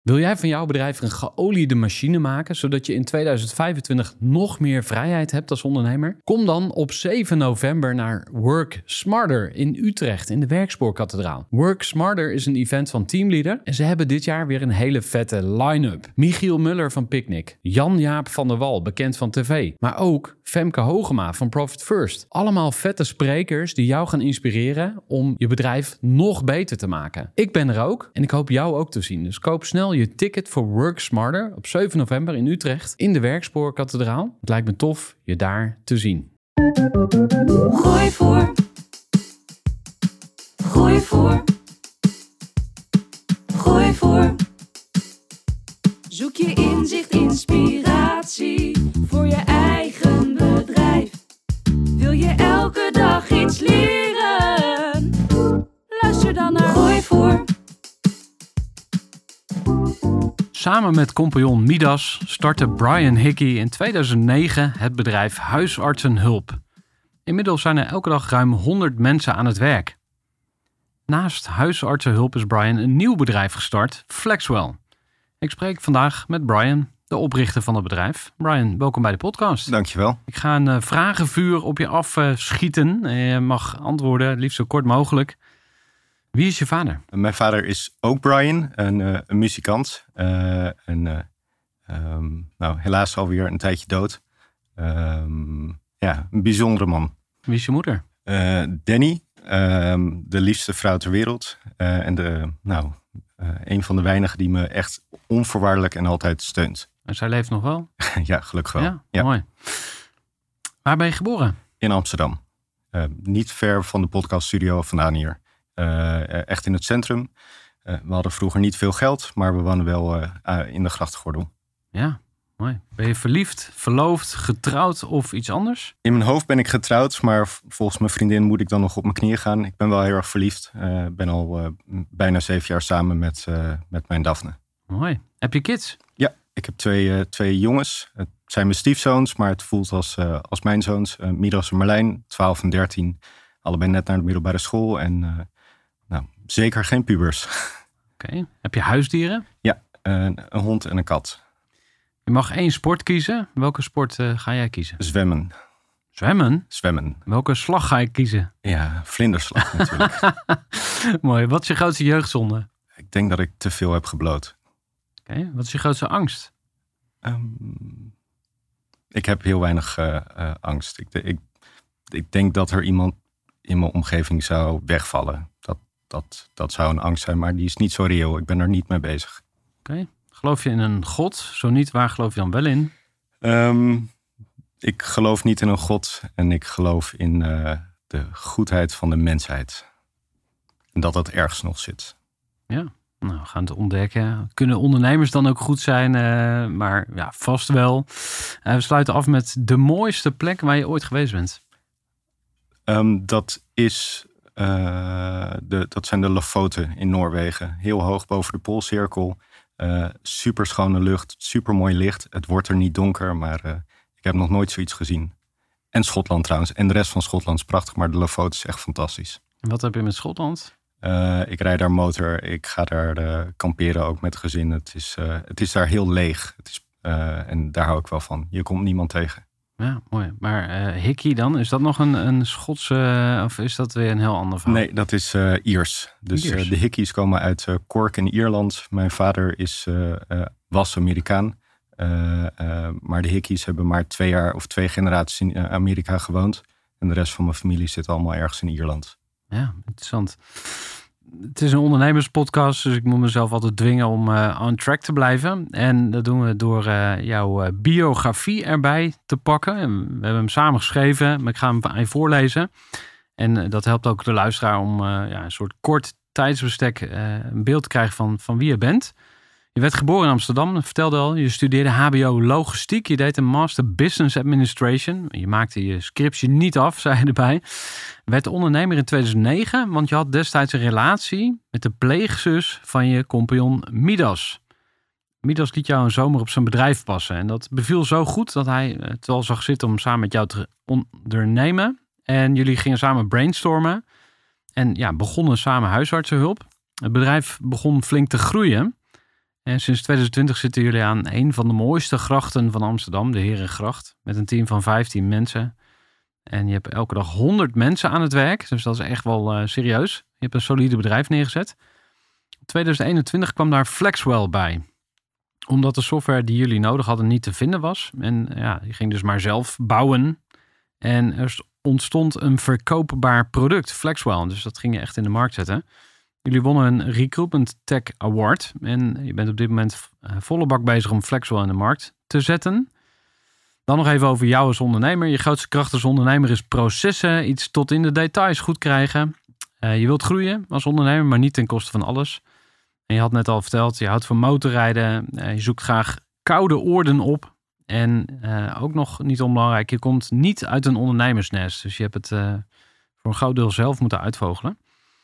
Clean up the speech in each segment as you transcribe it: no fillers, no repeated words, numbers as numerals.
Wil jij van jouw bedrijf een geoliede machine maken, zodat je in 2025 nog meer vrijheid hebt als ondernemer? Kom dan op 7 november naar Work Smarter in Utrecht in de Werkspoorkathedraal. Work Smarter is een event van Teamleader en ze hebben dit jaar weer een hele vette line-up. Michiel Muller van Picnic, Jan-Jaap van der Wal, bekend van tv, maar ook Femke Hogema van Profit First. Allemaal vette sprekers die jou gaan inspireren om je bedrijf nog beter te maken. Ik ben er ook en ik hoop jou ook te zien. Dus koop snel je ticket voor Work Smarter op 7 november in Utrecht in de Werkspoorkathedraal. Het lijkt me tof je daar te zien. Gooi voor. Gooi voor. Gooi voor. Zoek je inzicht, inspiratie voor je eigen bedrijf. Wil je elke dag iets leren? Luister dan naar Gooi voor. Samen met compagnon Midas startte Brian Hickey in 2009 het bedrijf Huisartsenhulp. Inmiddels zijn er elke dag ruim 100 mensen aan het werk. Naast Huisartsenhulp is Brian een nieuw bedrijf gestart, Flexwell. Ik spreek vandaag met Brian, de oprichter van het bedrijf. Brian, welkom bij de podcast. Dankjewel. Ik ga een vragenvuur op je afschieten. Je mag antwoorden, het liefst zo kort mogelijk. Wie is je vader? Mijn vader is ook Brian, een muzikant. Helaas alweer een tijdje dood. Een bijzondere man. Wie is je moeder? Danny, de liefste vrouw ter wereld. Een van de weinigen die me echt onvoorwaardelijk en altijd steunt. En zij leeft nog wel? Ja, gelukkig wel. Ja, mooi. Waar ben je geboren? In Amsterdam. Niet ver van de podcaststudio vandaan hier. Echt in het centrum. We hadden vroeger niet veel geld, maar we wonen wel in de grachtgordel. Ja, mooi. Ben je verliefd, verloofd, getrouwd of iets anders? In mijn hoofd ben ik getrouwd, maar volgens mijn vriendin moet ik dan nog op mijn knieën gaan. Ik ben wel heel erg verliefd. Ik ben al bijna 7 jaar samen met mijn Daphne. Mooi. Heb je kids? Ja, ik heb twee jongens. Het zijn mijn stiefzoons, maar het voelt als mijn zoons. Midas en Marlijn, 12 en 13. Allebei net naar de middelbare school en zeker geen pubers. Oké. Heb je huisdieren? Ja, een hond en een kat. Je mag 1 sport kiezen. Welke sport ga jij kiezen? Zwemmen. Zwemmen? Zwemmen. Welke slag ga je kiezen? Ja, vlinderslag natuurlijk. Mooi. Wat is je grootste jeugdzonde? Ik denk dat ik te veel heb gebloot. Oké. Wat is je grootste angst? Ik heb heel weinig angst. Ik denk dat er iemand in mijn omgeving zou wegvallen. Dat zou een angst zijn, maar die is niet zo reëel. Ik ben er niet mee bezig. Oké. Geloof je in een god? Zo niet, waar geloof je dan wel in? Ik geloof niet in een god en ik geloof in de goedheid van de mensheid. En dat ergens nog zit. Ja, nou, we gaan het ontdekken. Kunnen ondernemers dan ook goed zijn? Maar ja, vast wel. We sluiten af met de mooiste plek waar je ooit geweest bent. Dat zijn de Lofoten in Noorwegen. Heel hoog boven de Poolcirkel. Super schone lucht, super mooi licht. Het wordt er niet donker, maar ik heb nog nooit zoiets gezien. En Schotland trouwens. En de rest van Schotland is prachtig, maar de Lofoten is echt fantastisch. En wat heb je met Schotland? Ik rijd daar motor. Ik ga daar kamperen ook met gezin. Het is daar heel leeg. En daar hou ik wel van. Je komt niemand tegen. Ja, mooi. Maar Hickey dan? Is dat nog een Schotse of is dat weer een heel ander verhaal? Nee, dat is Iers. Dus Iers. De Hickeys komen uit Cork in Ierland. Mijn vader was Amerikaan. Maar de Hickeys hebben maar 2 jaar of 2 generaties in Amerika gewoond. En de rest van mijn familie zit allemaal ergens in Ierland. Ja, interessant. Het is een ondernemerspodcast, dus ik moet mezelf altijd dwingen om on track te blijven. En dat doen we door jouw biografie erbij te pakken. En we hebben hem samen geschreven, maar ik ga hem aan je voorlezen. En dat helpt ook de luisteraar om een soort kort tijdsbestek een beeld te krijgen van wie je bent. Je werd geboren in Amsterdam, dat vertelde al. Je studeerde HBO Logistiek. Je deed een Master Business Administration. Je maakte je scriptie niet af, zei je erbij. Werd ondernemer in 2009, want je had destijds een relatie met de pleegzus van je compagnon Midas. Midas liet jou een zomer op zijn bedrijf passen. En dat beviel zo goed dat hij het wel zag zitten om samen met jou te ondernemen. En jullie gingen samen brainstormen. En begonnen samen huisartsenhulp. Het bedrijf begon flink te groeien. En sinds 2020 zitten jullie aan een van de mooiste grachten van Amsterdam, de Herengracht. Met een team van 15 mensen. En je hebt elke dag 100 mensen aan het werk. Dus dat is echt wel serieus. Je hebt een solide bedrijf neergezet. In 2021 kwam daar Flexwell bij. Omdat de software die jullie nodig hadden niet te vinden was. En ja, die ging dus maar zelf bouwen. En er ontstond een verkoopbaar product, Flexwell. Dus dat ging je echt in de markt zetten. Jullie wonnen een Recruitment Tech Award. En je bent op dit moment volle bak bezig om Flexwell in de markt te zetten. Dan nog even over jou als ondernemer. Je grootste kracht als ondernemer is processen. Iets tot in de details goed krijgen. Je wilt groeien als ondernemer, maar niet ten koste van alles. En je had net al verteld, je houdt van motorrijden. Je zoekt graag koude oorden op. En ook nog niet onbelangrijk, je komt niet uit een ondernemersnest. Dus je hebt het voor een groot deel zelf moeten uitvogelen.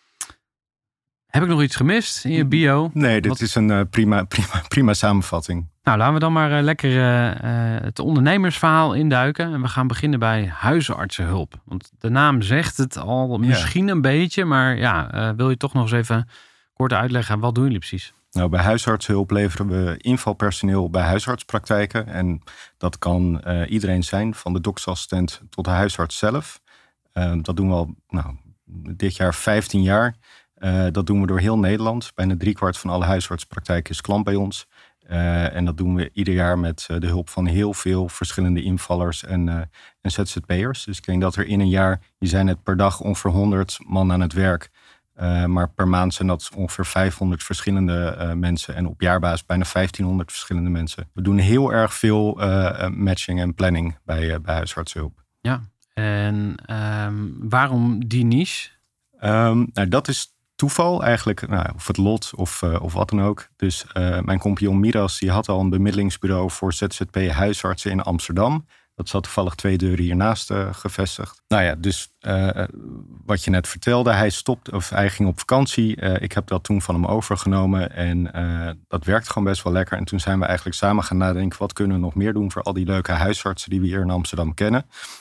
Heb ik nog iets gemist in je bio? Nee, dit is een prima samenvatting. Nou, laten we dan maar lekker het ondernemersverhaal induiken. En we gaan beginnen bij huisartsenhulp. Want de naam zegt het al misschien een beetje. Maar wil je toch nog eens even kort uitleggen, wat doen jullie precies? Nou, bij huisartsenhulp leveren we invalpersoneel bij huisartspraktijken. En dat kan iedereen zijn, van de doktersassistent tot de huisarts zelf. Dat doen we al dit jaar 15 jaar. Dat doen we door heel Nederland. Bijna 3/4 van alle huisartspraktijken is klant bij ons. En dat doen we ieder jaar met de hulp van heel veel verschillende invallers en ZZP'ers. Dus ik denk dat er in een jaar, die zijn het per dag ongeveer 100 man aan het werk. Maar per maand zijn dat ongeveer 500 verschillende mensen. En op jaarbasis bijna 1500 verschillende mensen. We doen heel erg veel matching en planning bij huisartsenhulp. Ja, en waarom die niche? Dat is toeval eigenlijk, of het lot of wat dan ook. Dus mijn compagnon Miras, die had al een bemiddelingsbureau voor ZZP-huisartsen in Amsterdam. Dat zat toevallig 2 deuren hiernaast gevestigd. Dus wat je net vertelde, hij ging op vakantie. Ik heb dat toen van hem overgenomen en dat werkt gewoon best wel lekker. En toen zijn we eigenlijk samen gaan nadenken, wat kunnen we nog meer doen voor al die leuke huisartsen die we hier in Amsterdam kennen.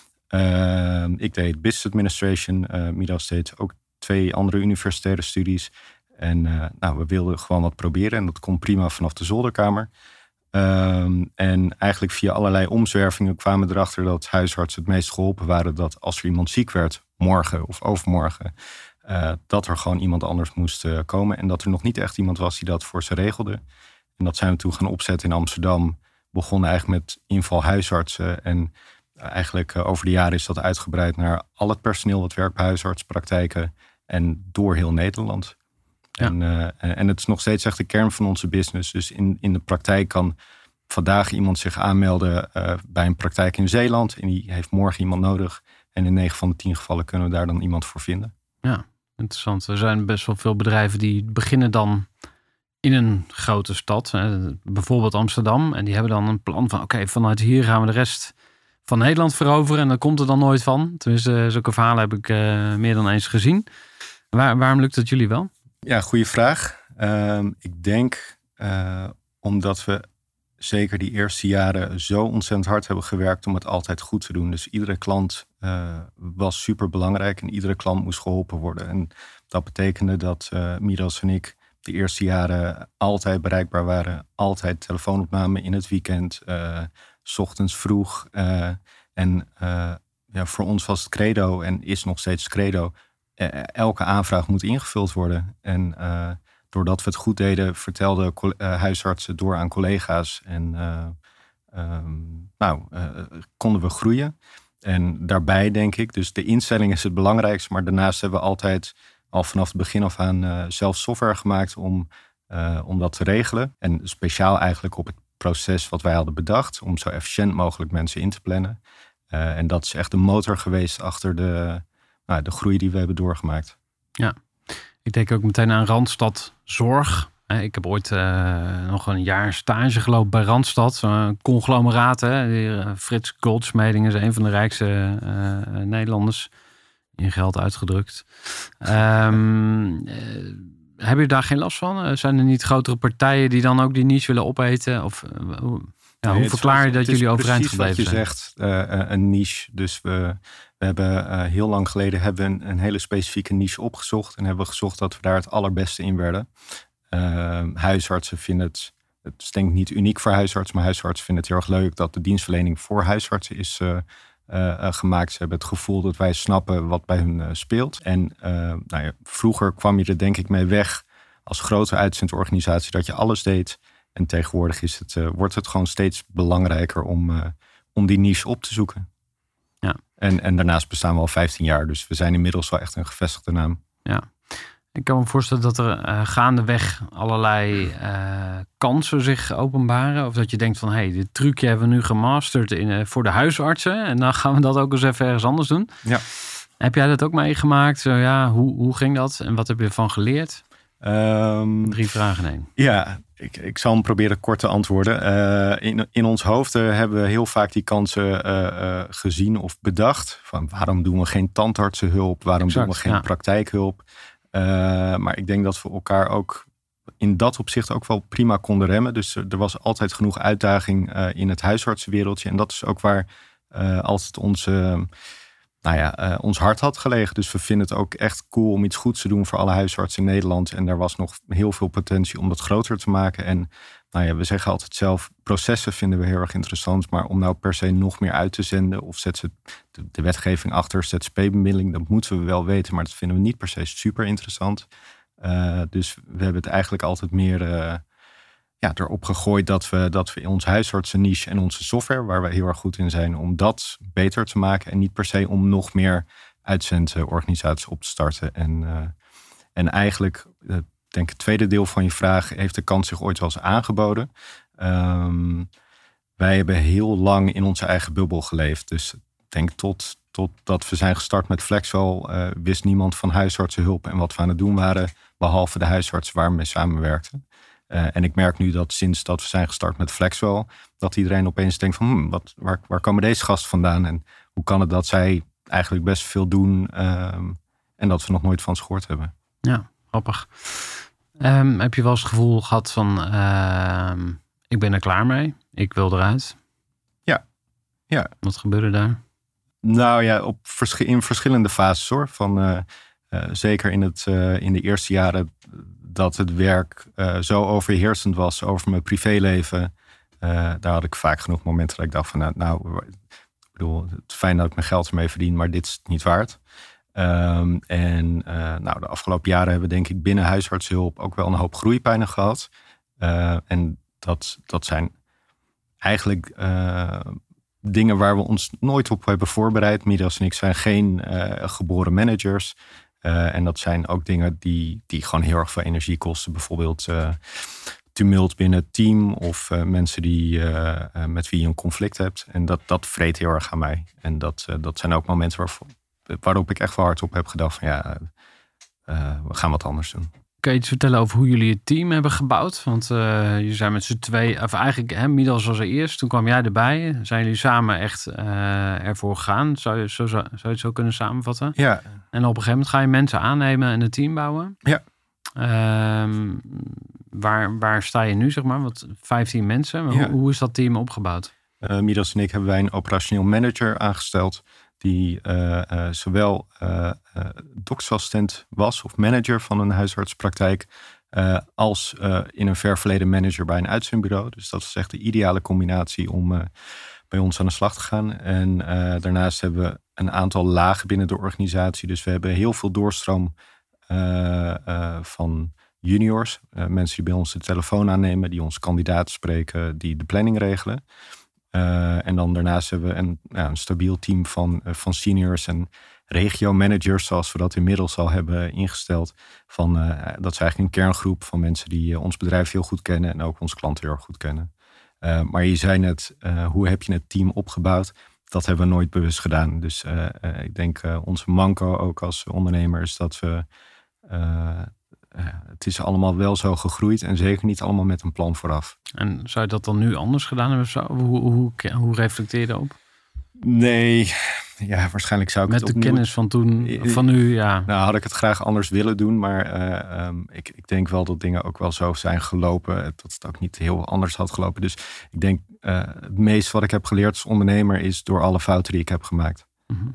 Ik deed Business Administration, Miras deed ook 2 andere universitaire studies. En we wilden gewoon wat proberen. En dat kon prima vanaf de zolderkamer. En eigenlijk via allerlei omzwervingen kwamen we erachter dat huisartsen het meest geholpen waren. Dat als er iemand ziek werd, morgen of overmorgen, dat er gewoon iemand anders moest komen. En dat er nog niet echt iemand was die dat voor ze regelde. En dat zijn we toen gaan opzetten in Amsterdam. Begonnen eigenlijk met inval huisartsen. En eigenlijk over de jaren is dat uitgebreid naar al het personeel wat werkt bij huisartspraktijken. En door heel Nederland. Ja. En het is nog steeds echt de kern van onze business. Dus in de praktijk kan vandaag iemand zich aanmelden bij een praktijk in Zeeland. En die heeft morgen iemand nodig. En in 9 van de 10 gevallen kunnen we daar dan iemand voor vinden. Ja, interessant. Er zijn best wel veel bedrijven die beginnen dan in een grote stad. Bijvoorbeeld Amsterdam. En die hebben dan een plan van vanuit hier gaan we de rest van Nederland veroveren. En daar komt er dan nooit van. Tenminste, zulke verhalen heb ik meer dan eens gezien. Waarom lukt het jullie wel? Ja, goede vraag. Ik denk omdat we zeker die eerste jaren zo ontzettend hard hebben gewerkt om het altijd goed te doen. Dus iedere klant was super belangrijk en iedere klant moest geholpen worden. En dat betekende dat Miras en ik de eerste jaren altijd bereikbaar waren. Altijd telefoonopname in het weekend, 's ochtends vroeg. Voor ons was het credo en is nog steeds het credo. Elke aanvraag moet ingevuld worden. En doordat we het goed deden, vertelden huisartsen door aan collega's. En konden we groeien. En daarbij denk ik, dus de instelling is het belangrijkste. Maar daarnaast hebben we altijd al vanaf het begin af aan zelf software gemaakt om dat te regelen. En speciaal eigenlijk op het proces wat wij hadden bedacht. Om zo efficiënt mogelijk mensen in te plannen. En dat is echt de motor geweest achter de groei die we hebben doorgemaakt. Ja, ik denk ook meteen aan Randstad Zorg. Ik heb ooit nog een jaar stage gelopen bij Randstad. Zo'n conglomeraat. Frits Goldschmeding is een van de rijkste Nederlanders. In geld uitgedrukt. Heb je daar geen last van? Zijn er niet grotere partijen die dan ook die niche willen opeten? Of hoe verklaar je dat jullie overeind gebleven zijn? Het is precies wat je zegt, een niche. Dus we hebben heel lang geleden een hele specifieke niche opgezocht. En hebben gezocht dat we daar het allerbeste in werden. Huisartsen vinden het het is denk ik niet uniek voor huisartsen, maar huisartsen vinden het heel erg leuk dat de dienstverlening voor huisartsen is gemaakt. Ze hebben het gevoel dat wij snappen wat bij hun speelt. En vroeger kwam je er denk ik mee weg als grote uitzendorganisatie dat je alles deed. En tegenwoordig wordt het gewoon steeds belangrijker om die niche op te zoeken. Ja. En daarnaast bestaan we al 15 jaar, dus we zijn inmiddels wel echt een gevestigde naam. Ja. Ik kan me voorstellen dat er gaandeweg allerlei kansen zich openbaren. Of dat je denkt van, dit trucje hebben we nu gemasterd voor de huisartsen. En dan gaan we dat ook eens even ergens anders doen. Ja. Heb jij dat ook meegemaakt? Hoe ging dat? En wat heb je ervan geleerd? 3 vragen in 1. Ja, ik zal hem proberen kort te antwoorden. In ons hoofd hebben we heel vaak die kansen gezien of bedacht. Van waarom doen we geen tandartsenhulp? Waarom doen we geen praktijkhulp? Maar ik denk dat we elkaar ook in dat opzicht ook wel prima konden remmen. Dus er was altijd genoeg uitdaging in het huisartsenwereldje. En dat is ook waar altijd ons hart had gelegen. Dus we vinden het ook echt cool om iets goeds te doen voor alle huisartsen in Nederland. En er was nog heel veel potentie om dat groter te maken. En we zeggen altijd zelf, processen vinden we heel erg interessant. Maar om nou per se nog meer uit te zenden of de wetgeving achter ZZP-bemiddeling, dat moeten we wel weten. Maar dat vinden we niet per se super interessant. Dus we hebben het eigenlijk altijd meer erop gegooid dat we in ons huisartsenniche en onze software, waar we heel erg goed in zijn, om dat beter te maken. En niet per se om nog meer uitzendorganisaties op te starten. En eigenlijk, ik denk het tweede deel van je vraag, heeft de kans zich ooit wel eens aangeboden? Wij hebben heel lang in onze eigen bubbel geleefd. Dus ik denk totdat we zijn gestart met Flexwell, wist niemand van huisartsenhulp en wat we aan het doen waren, behalve de huisartsen waar we mee samenwerkten. En ik merk nu dat sinds dat we zijn gestart met Flexwell, dat iedereen opeens denkt van, waar komen deze gasten vandaan? En hoe kan het dat zij eigenlijk best veel doen en dat we nog nooit van ze gehoord hebben? Ja, grappig. Heb je wel eens het gevoel gehad van, ik ben er klaar mee, ik wil eruit? Ja. Wat gebeurde daar? Nou ja, in verschillende fases hoor. Zeker in de eerste jaren dat het werk zo overheersend was over mijn privéleven. Daar had ik vaak genoeg momenten dat ik dacht van ik bedoel, het is fijn dat ik mijn geld ermee verdien, maar dit is het niet waard. De afgelopen jaren hebben we denk ik binnen huisartsenhulp ook wel een hoop groeipijnen gehad. En dat zijn eigenlijk dingen waar we ons nooit op hebben voorbereid. Midas en ik zijn geen geboren managers. En dat zijn ook dingen die gewoon heel erg veel energie kosten. Bijvoorbeeld tumult binnen het team of mensen met wie je een conflict hebt. En dat vreet heel erg aan mij. En dat zijn ook momenten waarop ik echt wel hard op heb gedacht van we gaan wat anders doen. Kan je iets vertellen over hoe jullie het team hebben gebouwd? Want jullie zijn met z'n twee, of eigenlijk Midas was er eerst. Toen kwam jij erbij. Zijn jullie samen echt ervoor gegaan? Zou je het zo kunnen samenvatten? Ja. En op een gegeven moment ga je mensen aannemen en een team bouwen? Ja. Waar sta je nu, zeg maar? 15 mensen. Maar hoe is dat team opgebouwd? Midas en ik hebben wij een operationeel manager aangesteld die zowel doktersassistent was of manager van een huisartspraktijk, als in een ver verleden manager bij een uitzendbureau. Dus dat is echt de ideale combinatie om bij ons aan de slag te gaan. En daarnaast hebben we een aantal lagen binnen de organisatie. Dus we hebben heel veel doorstroom van juniors. Mensen die bij ons de telefoon aannemen, die onze kandidaten spreken, die de planning regelen. En dan daarnaast hebben we een stabiel team van seniors en regio-managers, zoals we dat inmiddels al hebben ingesteld. Dat is eigenlijk een kerngroep van mensen die ons bedrijf heel goed kennen en ook onze klanten heel erg goed kennen. Maar je zei net, hoe heb je het team opgebouwd? Dat hebben we nooit bewust gedaan. Dus ik denk onze manco ook als ondernemer is dat we... het is allemaal wel zo gegroeid en zeker niet allemaal met een plan vooraf. En zou je dat dan nu anders gedaan hebben? Zo? Hoe reflecteer je daarop? Nee, waarschijnlijk zou ik met het de kennis van toen, van nu, ja. Nou, had ik het graag anders willen doen, maar ik denk wel dat dingen ook wel zo zijn gelopen, dat het ook niet heel anders had gelopen. Dus ik denk, het meest wat ik heb geleerd als ondernemer is door alle fouten die ik heb gemaakt. Mm-hmm.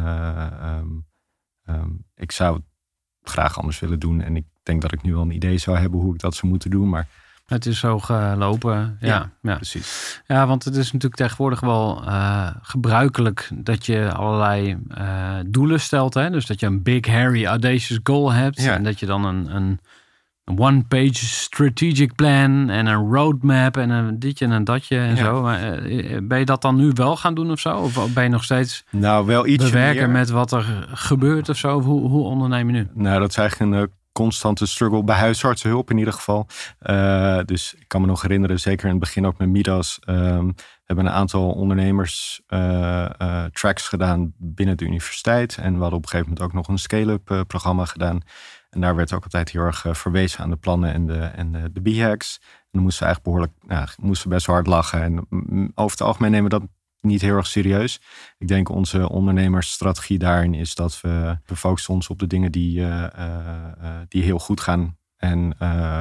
En ik zou het graag anders willen doen en ik denk dat ik nu wel een idee zou hebben hoe ik dat zou moeten doen, maar Het is zo gelopen. Ja. Precies. Ja, want het is natuurlijk tegenwoordig wel gebruikelijk dat je allerlei doelen stelt. Hè? Dus dat je een big, hairy, audacious goal hebt. Ja. En dat je dan een one-page strategic plan en een roadmap en een ditje en een datje en zo. Maar, ben je dat dan nu wel gaan doen of zo? Of ben je nog steeds Wel ietsje bewerken meer met wat er gebeurt of zo? Hoe onderneem je nu? Nou, dat is eigenlijk een constante struggle bij huisartsenhulp in ieder geval. Dus ik kan me nog herinneren, zeker in het begin ook met Midas. We hebben een aantal ondernemers tracks gedaan binnen de universiteit. En we hadden op een gegeven moment ook nog een scale-up programma gedaan. En daar werd ook altijd heel erg verwezen aan de plannen en de B-hacks. En dan moesten we eigenlijk moesten best wel hard lachen. En over het algemeen nemen we dat niet heel erg serieus. Ik denk onze ondernemersstrategie daarin is dat we focussen ons op de dingen die heel goed gaan. En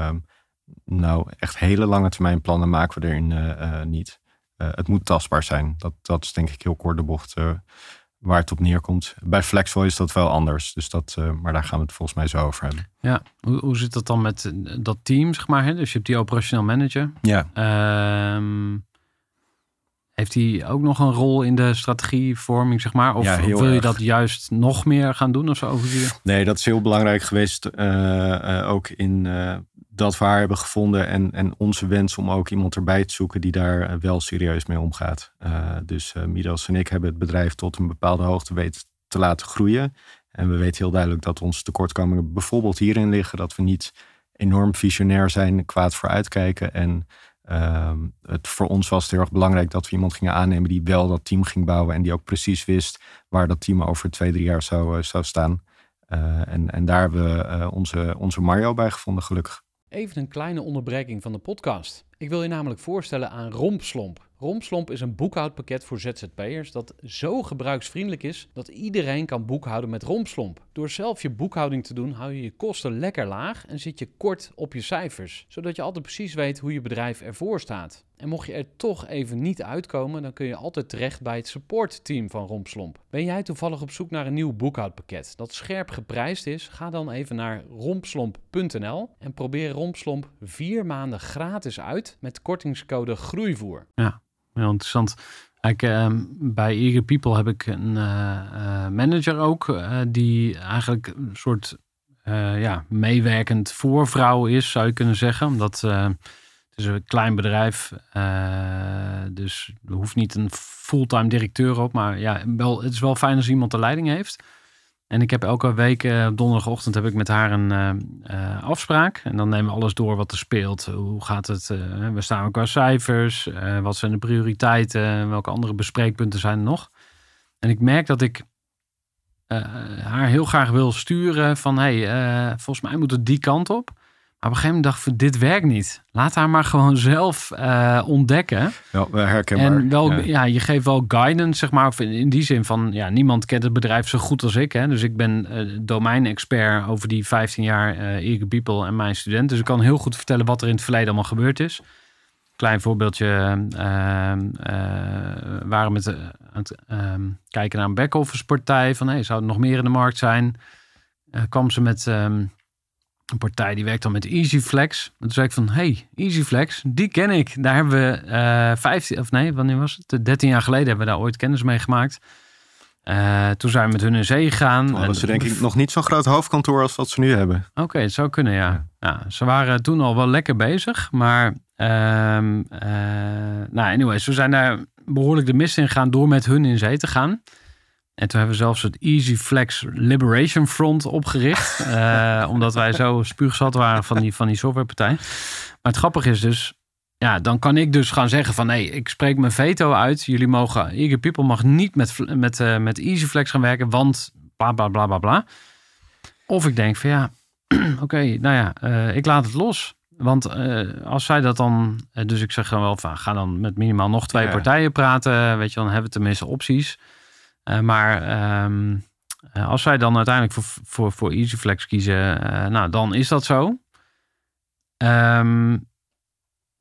echt hele lange termijn plannen maken we erin niet. Het moet tastbaar zijn. Dat is denk ik heel kort de bocht waar het op neerkomt. Bij Flexwell is dat wel anders. Dus maar daar gaan we het volgens mij zo over hebben. Ja, hoe zit dat dan met dat team, zeg maar? Hè? Dus je hebt die operationeel manager. Ja. Heeft hij ook nog een rol in de strategievorming, zeg maar? Of Ja, heel wil je erg. dat juist nog meer gaan doen of zo? Nee, dat is heel belangrijk geweest. Ook in dat we haar hebben gevonden. En onze wens om ook iemand erbij te zoeken die daar wel serieus mee omgaat. Dus Midas en ik hebben het bedrijf tot een bepaalde hoogte weten te laten groeien. En we weten heel duidelijk dat onze tekortkomingen bijvoorbeeld hierin liggen. Dat we niet enorm visionair zijn, kwaad vooruitkijken. En voor ons was het heel erg belangrijk dat we iemand gingen aannemen die wel dat team ging bouwen. En die ook precies wist waar dat team over 2-3 jaar zou staan. En daar hebben we onze Mario bij gevonden, gelukkig. Even een kleine onderbreking van de podcast. Ik wil je namelijk voorstellen aan Rompslomp. Rompslomp is een boekhoudpakket voor ZZP'ers dat zo gebruiksvriendelijk is dat iedereen kan boekhouden met Rompslomp. Door zelf je boekhouding te doen hou je je kosten lekker laag en zit je kort op je cijfers, zodat je altijd precies weet hoe je bedrijf ervoor staat. En mocht je er toch even niet uitkomen, dan kun je altijd terecht bij het supportteam van Rompslomp. Ben jij toevallig op zoek naar een nieuw boekhoudpakket dat scherp geprijsd is? Ga dan even naar rompslomp.nl en probeer Rompslomp 4 maanden gratis uit met kortingscode GROEIVOER. Ja, heel interessant. Bij Eager People heb ik een manager ook, die eigenlijk een soort meewerkend voorvrouw is, zou je kunnen zeggen. Omdat het is een klein bedrijf, dus er hoeft niet een fulltime directeur op. Maar ja, het is wel fijn als iemand de leiding heeft. En ik heb elke week, donderdagochtend, heb ik met haar een afspraak. En dan nemen we alles door wat er speelt. Hoe gaat het? Waar staan we qua cijfers? Wat zijn de prioriteiten? Welke andere bespreekpunten zijn er nog? En ik merk dat ik haar heel graag wil sturen van... volgens mij moet het die kant op. Maar op een gegeven moment dacht ik, dit werkt niet. Laat haar maar gewoon zelf ontdekken. Ja, herkenbaar. En wel, je geeft wel guidance, zeg maar. Of in die zin van, niemand kent het bedrijf zo goed als ik. Hè? Dus ik ben domeinexpert over die 15 jaar Eager People en mijn student. Dus ik kan heel goed vertellen wat er in het verleden allemaal gebeurd is. Klein voorbeeldje. Waren met aan het kijken naar een back-office partij. Van, zou er nog meer in de markt zijn? Kwam ze met... een partij die werkt dan met EasyFlex. En toen zei ik van, EasyFlex, die ken ik. Daar hebben we 13 jaar geleden hebben we daar ooit kennis mee gemaakt. Toen zijn we met hun in zee gegaan. Toen hadden ze denk ik nog niet zo'n groot hoofdkantoor als wat ze nu hebben. Oké, het zou kunnen, ja. Ze waren toen al wel lekker bezig. Maar anyways, we zijn daar behoorlijk de mist in gegaan door met hun in zee te gaan. En toen hebben we zelfs het EasyFlex Liberation Front opgericht. Omdat wij zo spuugzat waren van die softwarepartij. Maar het grappige is dus... Ja, dan kan ik dus gaan zeggen van... ik spreek mijn veto uit. Jullie mogen... Eager People mag niet met EasyFlex gaan werken. Want bla bla bla bla bla. Of ik denk van ik laat het los. Want als zij dat dan... dus ik zeg dan wel van... Ga dan met minimaal nog 2 partijen praten. Weet je, dan hebben we tenminste opties. Maar als zij dan uiteindelijk voor EasyFlex kiezen, dan is dat zo.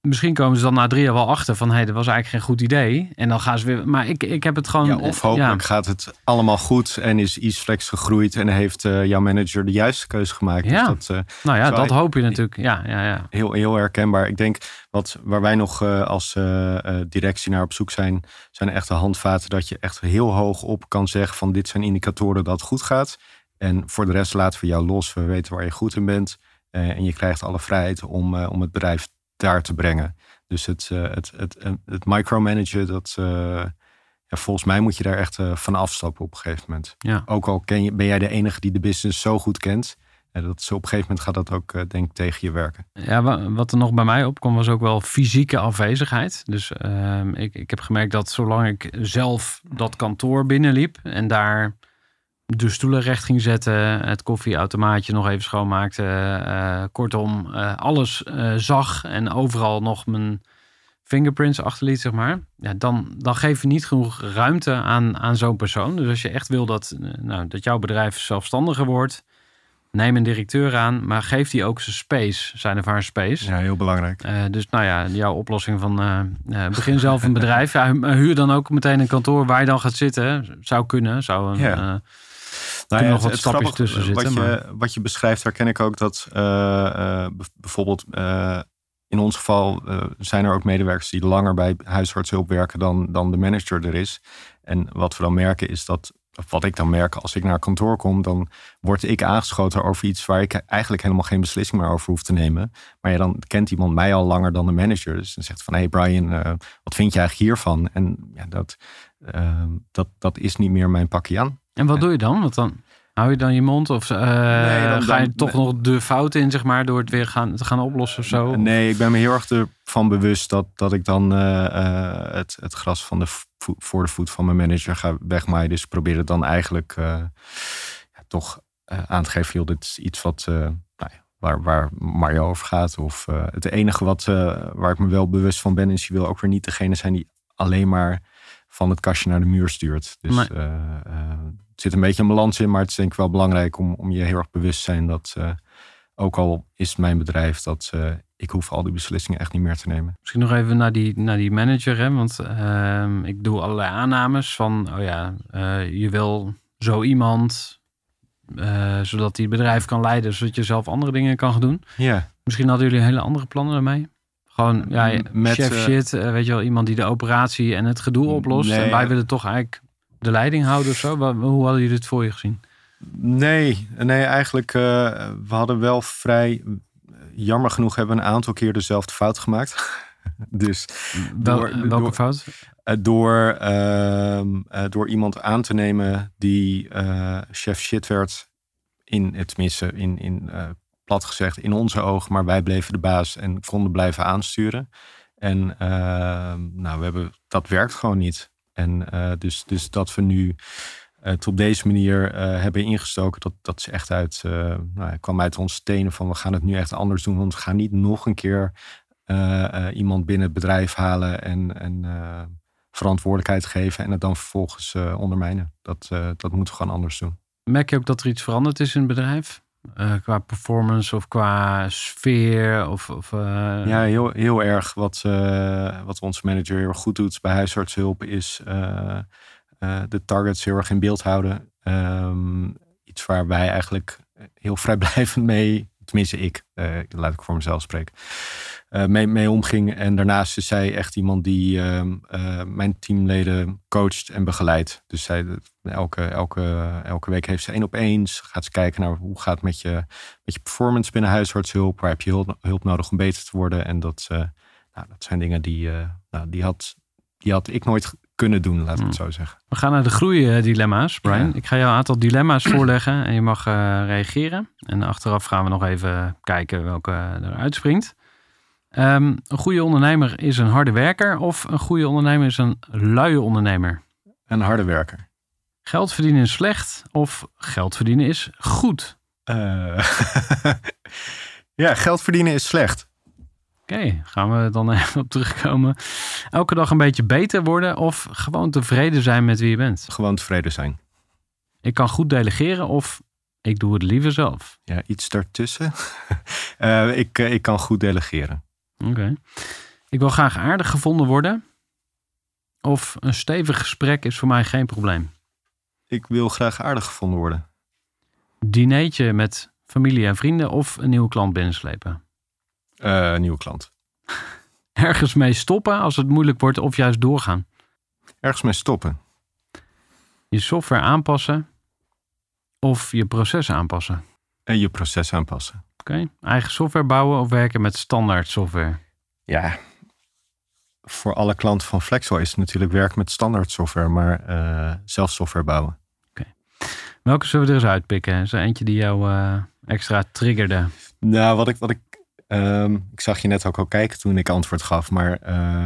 misschien komen ze dan na 3 jaar wel achter van... dat was eigenlijk geen goed idee. En dan gaan ze weer... Maar ik heb het gewoon... Ja, of hopelijk gaat het allemaal goed en is Easeflex gegroeid... en heeft jouw manager de juiste keuze gemaakt. Ja, dus dat, dat hoop je natuurlijk. Ja. Heel herkenbaar. Ik denk, waar wij nog als directie naar op zoek zijn echte handvaten... dat je echt heel hoog op kan zeggen van... dit zijn indicatoren dat het goed gaat. En voor de rest laten we jou los. We weten waar je goed in bent. En je krijgt alle vrijheid om het bedrijf daar te brengen. Dus het micromanagen, volgens mij moet je daar echt van afstappen op een gegeven moment. Ja. Ook al ben jij de enige die de business zo goed kent. Op een gegeven moment gaat dat ook denk ik tegen je werken. Ja, wat er nog bij mij opkwam was ook wel fysieke afwezigheid. Dus ik heb gemerkt dat zolang ik zelf dat kantoor binnenliep en daar de stoelen recht ging zetten, het koffieautomaatje nog even schoonmaakte, kortom alles zag en overal nog mijn fingerprints achterliet, zeg maar. Ja, dan geef je niet genoeg ruimte aan zo'n persoon. Dus als je echt wil dat jouw bedrijf zelfstandiger wordt, neem een directeur aan, maar geef die ook zijn space, zijn of haar space. Ja, heel belangrijk. Dus jouw oplossing van begin zelf een bedrijf. Huur dan ook meteen een kantoor waar je dan gaat zitten. Zou kunnen. Nog wat stapjes tussen zitten. Wat je beschrijft, herken ik ook dat bijvoorbeeld in ons geval zijn er ook medewerkers die langer bij huisartshulp werken dan de manager er is. En wat we dan merken is dat, wat ik dan merk als ik naar kantoor kom, dan word ik aangeschoten over iets waar ik eigenlijk helemaal geen beslissing meer over hoef te nemen. Maar ja, dan kent iemand mij al langer dan de manager. Dus dan zegt van, hey Brian, wat vind je eigenlijk hiervan? En ja, dat is niet meer mijn pakje aan. En wat doe je dan? Want dan hou je dan je mond? Of ga je toch nog de fout in, zeg maar, door het weer te gaan oplossen of zo? Nee, ik ben me heel erg ervan bewust dat ik dan het gras voor de voet van mijn manager ga wegmaaien. Dus ik probeer het dan eigenlijk toch aan te geven. Joh, dit is iets waar Mario over gaat. Of het enige waar ik me wel bewust van ben, is je wil ook weer niet degene zijn die alleen maar van het kastje naar de muur stuurt. Dus het zit een beetje een balans in, maar het is denk ik wel belangrijk om je heel erg bewust te zijn dat ook al is het mijn bedrijf, dat ik hoef al die beslissingen echt niet meer te nemen. Misschien nog even naar die manager, hè? Want ik doe allerlei aannames van, je wil zo iemand, zodat die bedrijf kan leiden, zodat je zelf andere dingen kan gaan doen. Ja. Misschien hadden jullie hele andere plannen daarmee? Gewoon, met chef shit, weet je wel, iemand die de operatie en het gedoe oplost. Nee, en wij willen toch eigenlijk de leiding houden of zo. Hoe hadden jullie het voor je gezien? Nee, eigenlijk, we hadden wel vrij, jammer genoeg hebben we een aantal keer dezelfde fout gemaakt. Dus welke fout? Door iemand aan te nemen die chef shit werd, plat gezegd, in onze ogen, maar wij bleven de baas en konden blijven aansturen. En dat werkt gewoon niet. En dus dat we nu het op deze manier hebben ingestoken, dat is echt kwam uit onze tenen van, we gaan het nu echt anders doen, want we gaan niet nog een keer iemand binnen het bedrijf halen en verantwoordelijkheid geven en het dan vervolgens ondermijnen. Dat moeten we gewoon anders doen. Merk je ook dat er iets veranderd is in het bedrijf? Qua performance of qua sfeer? Ja, heel erg. Wat onze manager heel erg goed doet bij huisartshulp is de targets heel erg in beeld houden. Iets waar wij eigenlijk heel vrijblijvend mee, tenminste laat ik voor mezelf spreken, mee omging. En daarnaast is zij echt iemand die mijn teamleden coacht en begeleidt. Dus zij elke week heeft ze 1-op-1's. Gaat ze kijken naar hoe gaat het met je performance binnen huisartshulp. Waar heb je hulp nodig om beter te worden. En dat zijn dingen die had ik nooit kunnen doen, laat ik het zo zeggen. We gaan naar de groeidilemma's, Brian. Ja. Ik ga jou een aantal dilemma's voorleggen en je mag reageren. En achteraf gaan we nog even kijken welke eruit springt. Een goede ondernemer is een harde werker of een goede ondernemer is een luie ondernemer? Een harde werker. Geld verdienen is slecht of geld verdienen is goed? Ja, geld verdienen is slecht. Oké, gaan we dan even op terugkomen. Elke dag een beetje beter worden of gewoon tevreden zijn met wie je bent? Gewoon tevreden zijn. Ik kan goed delegeren of ik doe het liever zelf? Ja, iets daartussen. Ik kan goed delegeren. Oké. Ik wil graag aardig gevonden worden. Of een stevig gesprek is voor mij geen probleem. Ik wil graag aardig gevonden worden. Dineetje met familie en vrienden of een nieuwe klant binnenslepen. Nieuwe klant. Ergens mee stoppen als het moeilijk wordt of juist doorgaan. Ergens mee stoppen. Je software aanpassen of je proces aanpassen. En je proces aanpassen. Oké. Eigen software bouwen of werken met standaard software. Ja, voor alle klanten van Flexwell is het natuurlijk werk met standaard software, maar zelf software bouwen. Welke zullen we er eens uitpikken? Is er eentje die jou extra triggerde? Nou, ik zag je net ook al kijken toen ik antwoord gaf, maar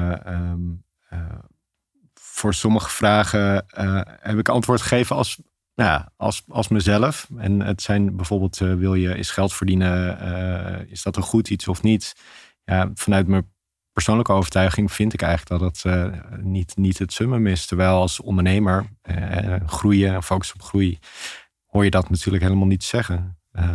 voor sommige vragen heb ik antwoord gegeven als mezelf. En het zijn bijvoorbeeld, is geld verdienen, is dat een goed iets of niet? Ja, vanuit mijn persoonlijke overtuiging vind ik eigenlijk dat het niet het summum is. Terwijl als ondernemer groeien en focus op groei, hoor je dat natuurlijk helemaal niet zeggen.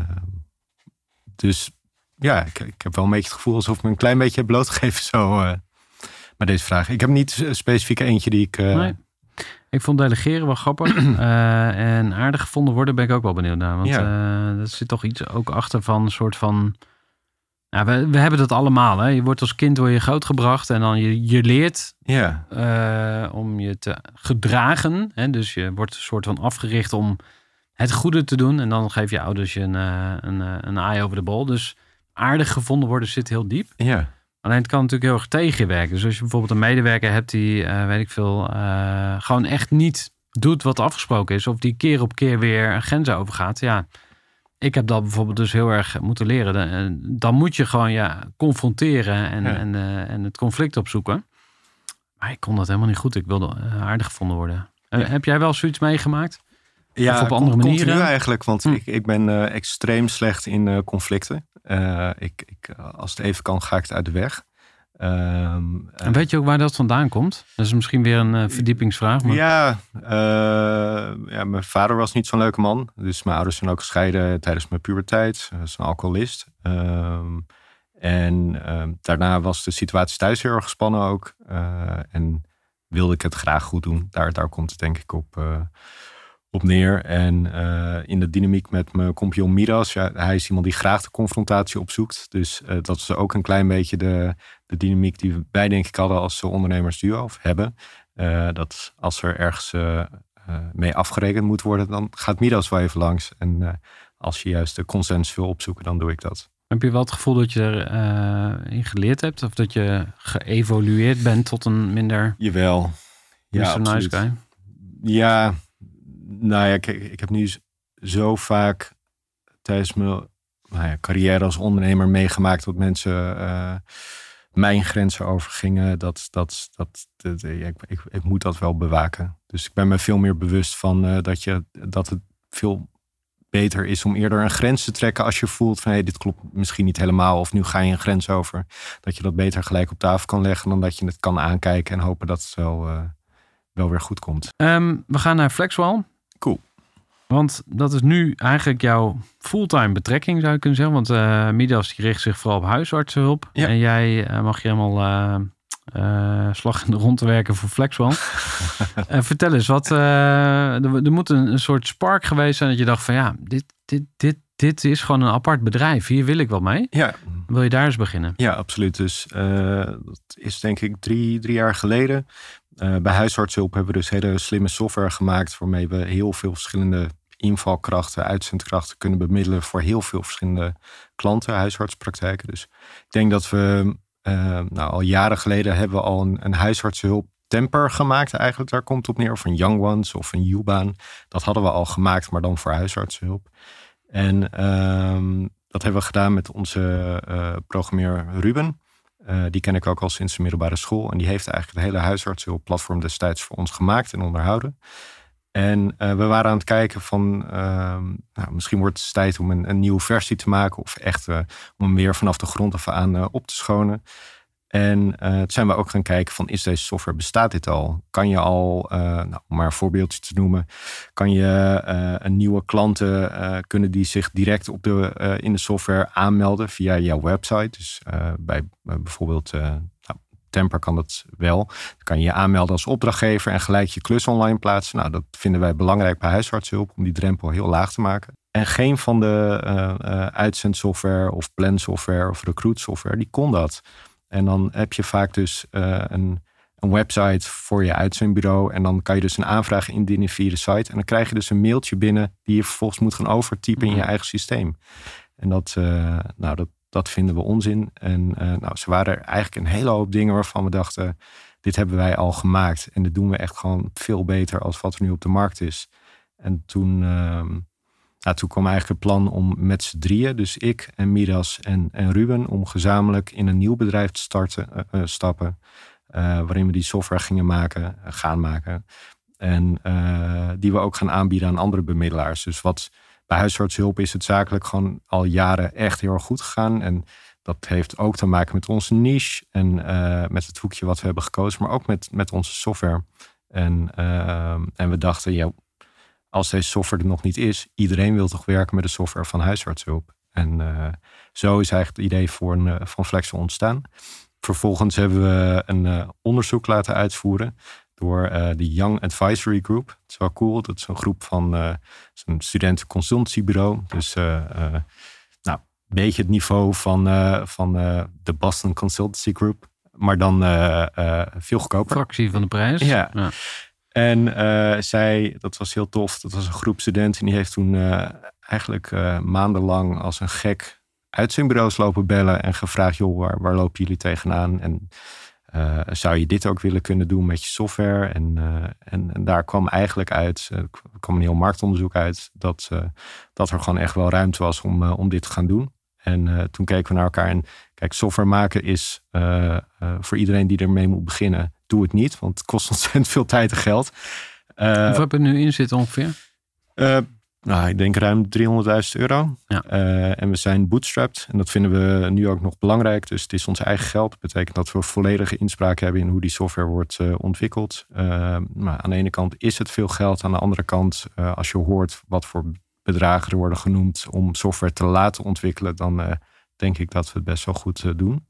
Dus ja, ik heb wel een beetje het gevoel alsof ik me een klein beetje heb blootgegeven zo bij deze vraag. Ik heb niet specifiek eentje die ik... Nee. Ik vond delegeren wel grappig. En aardig gevonden worden ben ik ook wel benieuwd naar. Want er zit toch iets ook achter van een soort van... Ja, we hebben dat allemaal. Hè? Je wordt als kind grootgebracht en dan je leert om je te gedragen. Hè? Dus je wordt een soort van afgericht om het goede te doen. En dan geef je ouders je een eye over de bol. Dus aardig gevonden worden zit heel diep. Ja. Alleen het kan natuurlijk heel erg tegenwerken. Dus als je bijvoorbeeld een medewerker hebt die, gewoon echt niet doet wat afgesproken is. Of die keer op keer weer een grens overgaat. Ja, ik heb dat bijvoorbeeld dus heel erg moeten leren. Dan moet je gewoon confronteren en het conflict opzoeken. Maar ik kon dat helemaal niet goed. Ik wilde aardig gevonden worden. Heb jij wel zoiets meegemaakt? Ja, of op andere manieren? Continu eigenlijk. Want ik ben extreem slecht in conflicten. Als het even kan, ga ik het uit de weg. En weet je ook waar dat vandaan komt? Dat is misschien weer een verdiepingsvraag. Maar... Ja, mijn vader was niet zo'n leuke man. Dus mijn ouders zijn ook gescheiden tijdens mijn puberteit. Hij is een alcoholist. Daarna was de situatie thuis heel erg gespannen ook. En wilde ik het graag goed doen. Daar komt het denk ik op neer. En in de dynamiek met mijn compagnon Midas, hij is iemand die graag de confrontatie opzoekt. Dus dat is ook een klein beetje de dynamiek die wij denk ik hadden als ondernemersduo of hebben. Dat als er ergens mee afgerekend moet worden, dan gaat Midas wel even langs. En als je juist de consensus wil opzoeken, dan doe ik dat. Heb je wel het gevoel dat je erin geleerd hebt? Of dat je geëvolueerd bent tot een minder... Jawel. Ja, Mr. Nice Guy? Ja, nou ja, kijk, ik heb nu zo vaak tijdens mijn carrière als ondernemer meegemaakt dat mensen mijn grenzen overgingen. Ik moet dat wel bewaken. Dus ik ben me veel meer bewust van dat het veel beter is om eerder een grens te trekken als je voelt van dit klopt misschien niet helemaal of nu ga je een grens over. Dat je dat beter gelijk op tafel kan leggen dan dat je het kan aankijken en hopen dat het wel weer goed komt. We gaan naar Flexwell. Cool. Want dat is nu eigenlijk jouw fulltime betrekking, zou je kunnen zeggen. Want Midas die richt zich vooral op huisartsenhulp. Ja. En jij mag je helemaal slag in de rond te werken voor Flexwell. Vertel eens, er moet een soort spark geweest zijn dat je dacht van dit is gewoon een apart bedrijf. Hier wil ik wel mee. Ja. Wil je daar eens beginnen? Ja, absoluut. Dus dat is denk ik drie jaar geleden. Bij huisartsenhulp hebben we dus hele slimme software gemaakt waarmee we heel veel verschillende invalkrachten, uitzendkrachten kunnen bemiddelen voor heel veel verschillende klanten, huisartspraktijken. Dus ik denk dat we al jaren geleden hebben we al een huisartsenhulp temper gemaakt eigenlijk. Daar komt het op neer. Of een Young Ones of een U-baan. Dat hadden we al gemaakt, maar dan voor huisartsenhulp. En dat hebben we gedaan met onze programmeur Ruben. Die ken ik ook al sinds de middelbare school. En die heeft eigenlijk het hele huisartsenhulpplatform destijds voor ons gemaakt en onderhouden. En we waren aan het kijken van misschien wordt het tijd om een nieuwe versie te maken. Of echt om hem weer vanaf de grond af aan op te schonen. En toen zijn we ook gaan kijken van is deze software, bestaat dit al? Kan je al, om maar een voorbeeldje te noemen, kan je een nieuwe klanten, kunnen die zich direct in de software aanmelden via jouw website? Dus bij bijvoorbeeld Temper kan dat wel. Dan kan je je aanmelden als opdrachtgever en gelijk je klus online plaatsen. Nou, dat vinden wij belangrijk bij huisartsenhulp om die drempel heel laag te maken. En geen van de uitzendsoftware of plansoftware of recruitsoftware, die kon dat. En dan heb je vaak dus een website voor je uitzendbureau. En dan kan je dus een aanvraag indienen via de site. En dan krijg je dus een mailtje binnen die je vervolgens moet gaan overtypen in je eigen systeem. En dat vinden we onzin. En ze waren er eigenlijk een hele hoop dingen waarvan we dachten, dit hebben wij al gemaakt. En dat doen we echt gewoon veel beter als wat er nu op de markt is. En toen kwam eigenlijk het plan om met z'n drieën, dus ik en Miras en Ruben, om gezamenlijk in een nieuw bedrijf te stappen. Waarin we die software gaan maken. En die we ook gaan aanbieden aan andere bemiddelaars. Dus wat bij huisartsenhulp is het zakelijk gewoon al jaren echt heel erg goed gegaan. En dat heeft ook te maken met onze niche. En met het hoekje wat we hebben gekozen. Maar ook met onze software. En we dachten, als deze software er nog niet is, iedereen wil toch werken met de software van huisartsenhulp. En zo is eigenlijk het idee van Flexwell ontstaan. Vervolgens hebben we een onderzoek laten uitvoeren door de Young Advisory Group. Dat is wel cool. Dat is een groep van een studentenconsultancybureau. Dus een beetje het niveau van de Boston Consultancy Group. Maar dan veel goedkoper. Fractie van de prijs. Ja. En zij, dat was heel tof. Dat was een groep studenten. En die heeft toen eigenlijk maandenlang als een gek uitzendbureaus lopen bellen en gevraagd, joh, waar lopen jullie tegenaan? En zou je dit ook willen kunnen doen met je software? En daar kwam eigenlijk uit, kwam een heel marktonderzoek uit, dat er gewoon echt wel ruimte was om dit te gaan doen. En toen keken we naar elkaar en kijk, software maken is voor iedereen die ermee moet beginnen, doe het niet, want het kost ontzettend veel tijd en geld. Hoeveel heb je nu in zitten ongeveer? Ik denk ruim €300.000. Ja. En we zijn bootstrapped. En dat vinden we nu ook nog belangrijk. Dus het is ons eigen geld. Dat betekent dat we volledige inspraak hebben in hoe die software wordt ontwikkeld. Maar aan de ene kant is het veel geld. Aan de andere kant, als je hoort wat voor bedragen er worden genoemd om software te laten ontwikkelen, dan denk ik dat we het best wel goed doen.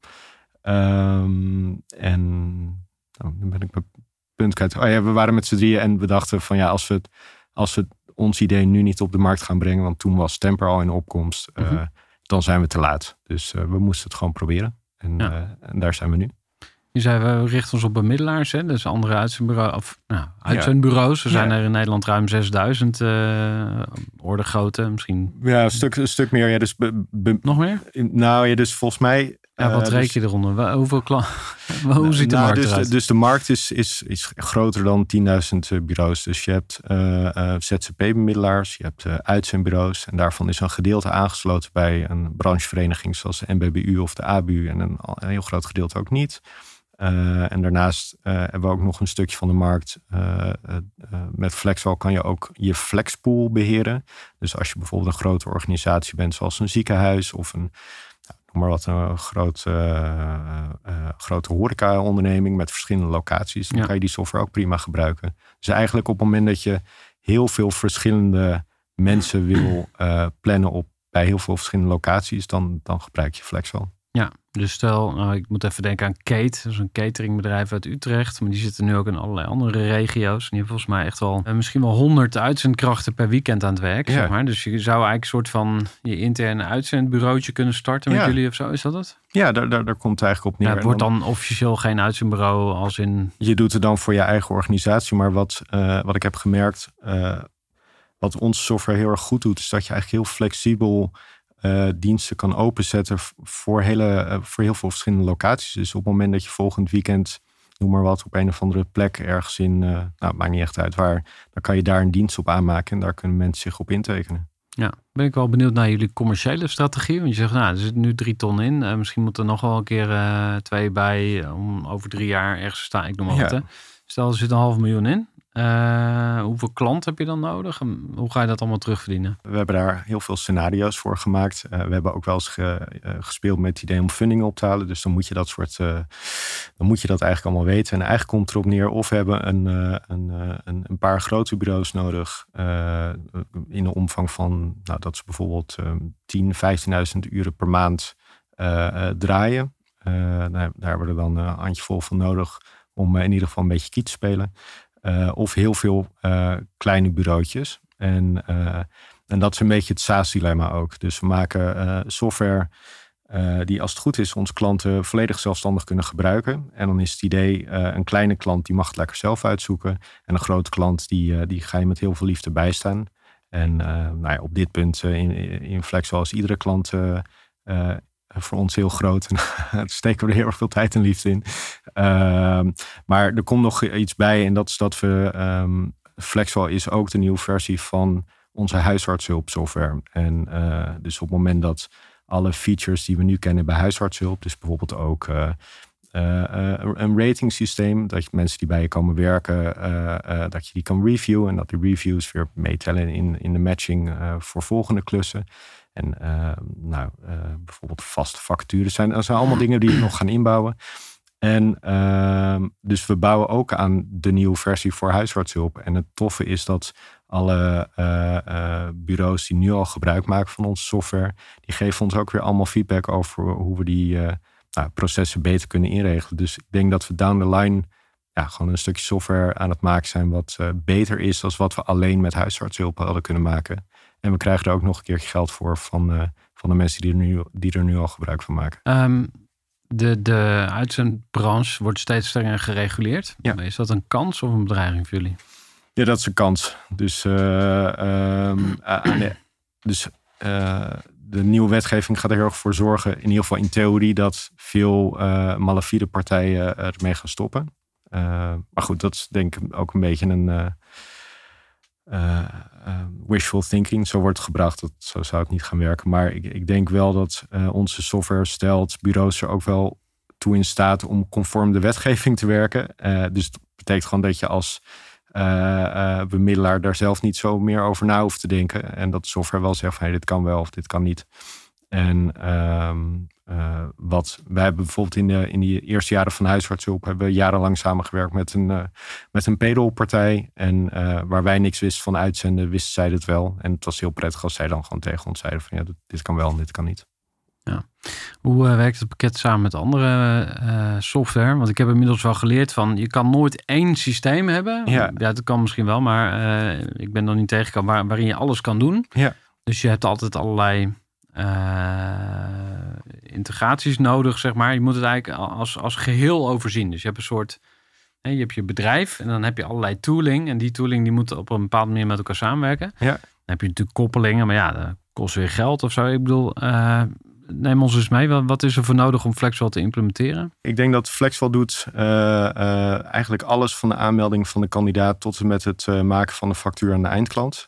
Dan ben ik mijn punt kwijt. We waren met z'n drieën en we dachten van als we ons idee nu niet op de markt gaan brengen, want toen was Temper al in opkomst, dan zijn we te laat. Dus we moesten het gewoon proberen. En daar zijn we nu. Je zei, we richten ons op bemiddelaars, hè? Dus andere uitzendbureaus. Er zijn er in Nederland ruim 6000 orde grootte, misschien. Ja, een stuk meer. Ja, dus nog meer? Nou ja, dus volgens mij. Wat reken je eronder? Hoeveel hoe ziet de markt eruit? Dus de markt is groter dan 10.000 bureaus. Dus je hebt ZZP-bemiddelaars, je hebt uitzendbureaux. En daarvan is een gedeelte aangesloten bij een branchevereniging zoals de NBBU of de ABU. En een heel groot gedeelte ook niet. En daarnaast hebben we ook nog een stukje van de markt. Met Flexwell kan je ook je flexpool beheren. Dus als je bijvoorbeeld een grote organisatie bent zoals een ziekenhuis of een grote horeca-onderneming met verschillende locaties, dan kan je die software ook prima gebruiken. Dus eigenlijk op het moment dat je heel veel verschillende mensen wil plannen bij heel veel verschillende locaties, dan gebruik je Flexwell. Ja, dus stel, ik moet even denken aan Kate. Dat is een cateringbedrijf uit Utrecht. Maar die zitten nu ook in allerlei andere regio's. En die hebben volgens mij echt wel misschien wel 100 uitzendkrachten per weekend aan het werk. Ja. Zeg maar. Dus je zou eigenlijk een soort van je interne uitzendbureautje kunnen starten met jullie of zo. Is dat het? Ja, daar komt het eigenlijk op neer. Ja, het wordt dan officieel geen uitzendbureau als in. Je doet het dan voor je eigen organisatie. Maar wat ik heb gemerkt, wat onze software heel erg goed doet, is dat je eigenlijk heel flexibel diensten kan openzetten voor heel veel verschillende locaties. Dus op het moment dat je volgend weekend, noem maar wat, op een of andere plek ergens in, het maakt niet echt uit waar, dan kan je daar een dienst op aanmaken en daar kunnen mensen zich op intekenen. Ja, ben ik wel benieuwd naar jullie commerciële strategie. Want je zegt, er zit nu 3 ton in. Misschien moet er nog wel een keer 2 bij om over 3 jaar ergens te staan. Ik noem maar wat. Hè. Stel, er zit 500.000 in. Hoeveel klant heb je dan nodig? Hoe ga je dat allemaal terugverdienen? We hebben daar heel veel scenario's voor gemaakt. We hebben ook wel eens gespeeld met het idee om funding op te halen. Dus dan moet je dat eigenlijk allemaal weten. En eigenlijk komt het erop neer of we hebben een paar grote bureaus nodig. In de omvang van, dat ze bijvoorbeeld 10.000, 15.000 uren per maand draaien. Daar hebben we er dan een handjevol van nodig om in ieder geval een beetje kiet te spelen. Of heel veel kleine bureautjes. En dat is een beetje het SaaS-dilemma ook. Dus we maken software die als het goed is onze klanten volledig zelfstandig kunnen gebruiken. En dan is het idee, een kleine klant die mag het lekker zelf uitzoeken. En een grote klant die ga je met heel veel liefde bijstaan. En op dit punt in Flexwell is iedere klant voor ons heel groot. En daar steken we er heel erg veel tijd en liefde in. Maar er komt nog iets bij. En dat is dat we... Flexwell is ook de nieuwe versie van onze huisartshulpsoftware. En dus op het moment dat alle features die we nu kennen bij huisartshulp... dus bijvoorbeeld ook een rating systeem... dat je mensen die bij je komen werken... dat je die kan reviewen... en dat die reviews weer meetellen in de matching voor volgende klussen... En bijvoorbeeld vaste vacatures dat zijn allemaal dingen die we nog gaan inbouwen. En dus we bouwen ook aan de nieuwe versie voor huisartshulp. En het toffe is dat alle bureaus die nu al gebruik maken van onze software... die geven ons ook weer allemaal feedback over hoe we die processen beter kunnen inregelen. Dus ik denk dat we down the line gewoon een stukje software aan het maken zijn... wat beter is dan wat we alleen met huisartshulp hadden kunnen maken... En we krijgen er ook nog een keertje geld voor van de mensen die er nu al gebruik van maken. De uitzendbranche wordt steeds strenger gereguleerd. Ja. Is dat een kans of een bedreiging voor jullie? Ja, dat is een kans. Dus de nieuwe wetgeving gaat er heel erg voor zorgen, in ieder geval in theorie, dat veel malafide partijen ermee gaan stoppen. Maar goed, dat is denk ik ook een beetje een... wishful thinking, zo wordt het gebracht. Zo zou het niet gaan werken. Maar ik denk wel dat onze software stelt bureaus er ook wel toe in staat om conform de wetgeving te werken. Dus dat betekent gewoon dat je als bemiddelaar daar zelf niet zo meer over na hoeft te denken. En dat de software wel zegt van dit kan wel of dit kan niet. En wij hebben bijvoorbeeld in die eerste jaren van huisartshulp hebben we jarenlang samengewerkt met een payroll-partij. En waar wij niks wisten van uitzenden, wisten zij het wel. En het was heel prettig als zij dan gewoon tegen ons zeiden van dit kan wel en dit kan niet. Ja. Hoe werkt het pakket samen met andere software? Want ik heb inmiddels wel geleerd van je kan nooit één systeem hebben. Ja, dat kan misschien wel, maar ik ben nog niet tegengekomen waarin je alles kan doen. Ja. Dus je hebt altijd allerlei integraties nodig, zeg maar. Je moet het eigenlijk als geheel overzien. Dus je hebt een soort... Je hebt je bedrijf en dan heb je allerlei tooling. En die tooling die moet op een bepaalde manier met elkaar samenwerken. Ja. Dan heb je natuurlijk koppelingen, maar dat kost weer geld of zo. Ik bedoel, neem ons eens mee. Wat is er voor nodig om Flexwell te implementeren? Ik denk dat Flexwell doet eigenlijk alles van de aanmelding van de kandidaat tot en met het maken van de factuur aan de eindklant.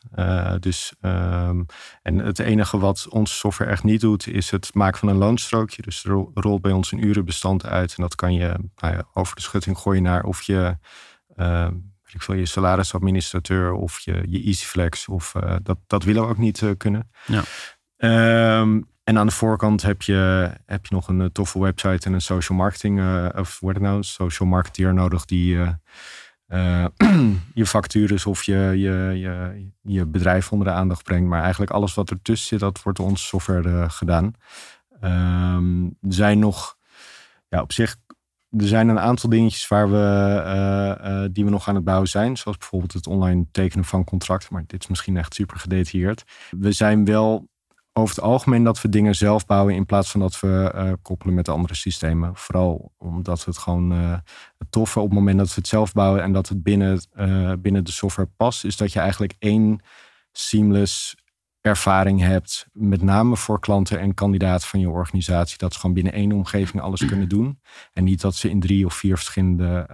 En het enige wat onze software echt niet doet is het maken van een loonstrookje. Dus er rolt bij ons een urenbestand uit en dat kan je over de schutting gooien naar of je je salarisadministrateur of je EasyFlex. Of dat willen we ook niet kunnen. Ja. En aan de voorkant heb je nog een toffe website en een social marketing, social marketeer nodig die je factures of je bedrijf onder de aandacht brengt. Maar eigenlijk alles wat ertussen zit, dat wordt onze software gedaan. Er zijn nog, op zich, er zijn een aantal dingetjes die we nog aan het bouwen zijn. Zoals bijvoorbeeld het online tekenen van contracten. Maar dit is misschien echt super gedetailleerd. We zijn wel over het algemeen dat we dingen zelf bouwen in plaats van dat we koppelen met andere systemen. Vooral omdat we het gewoon het toffe op het moment dat we het zelf bouwen en dat het binnen de software past, is dat je eigenlijk één seamless ervaring hebt, met name voor klanten en kandidaten van je organisatie, dat ze gewoon binnen één omgeving alles kunnen doen. En niet dat ze in 3 of 4 verschillende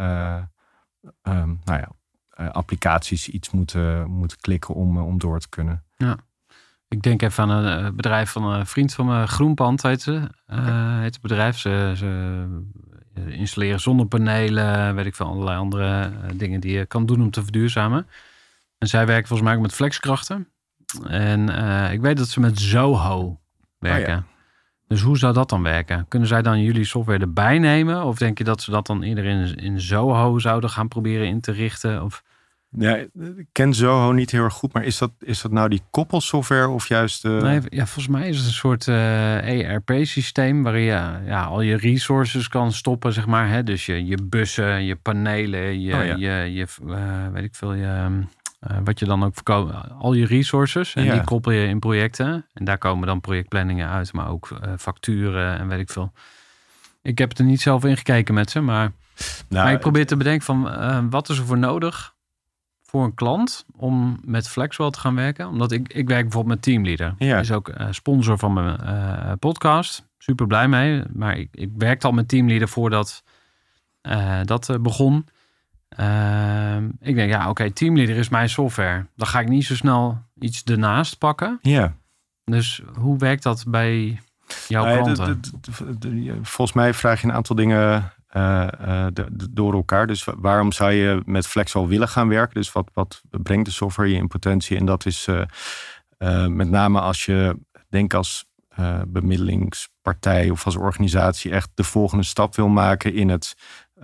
applicaties iets moeten klikken om door te kunnen. Ja. Ik denk even aan een bedrijf van een vriend van me, Groenpand heet het bedrijf. Ze installeren zonnepanelen, weet ik veel, allerlei andere dingen die je kan doen om te verduurzamen. En zij werken volgens mij ook met flexkrachten. En ik weet dat ze met Zoho werken. Oh ja. Dus hoe zou dat dan werken? Kunnen zij dan jullie software erbij nemen? Of denk je dat ze dat dan eerder in Zoho zouden gaan proberen in te richten? Of... Ja, ik ken Zoho niet heel erg goed, maar is dat nou die koppelsoftware of juist... Nee, ja, volgens mij is het een soort ERP-systeem waarin je al je resources kan stoppen, zeg maar. Hè? Dus je bussen, je panelen, weet ik veel, wat je dan ook verkoopt, al je resources. En die koppel je in projecten. En daar komen dan projectplanningen uit, maar ook facturen en weet ik veel. Ik heb er niet zelf in gekeken met ze, maar ik probeer te bedenken van wat is er voor nodig voor een klant om met Flexwell te gaan werken. Omdat ik werk bijvoorbeeld met Teamleader. Ja. Is ook sponsor van mijn podcast. Super blij mee. Maar ik werkte al met Teamleader voordat dat begon. Ik denk, Teamleader is mijn software. Dan ga ik niet zo snel iets ernaast pakken. Ja. Dus hoe werkt dat bij jouw klanten? Volgens mij vraag je een aantal dingen door elkaar. Dus waarom zou je met Flexwell willen gaan werken? Dus wat brengt de software je in potentie? En dat is met name als je, denk als bemiddelingspartij of als organisatie echt de volgende stap wil maken in het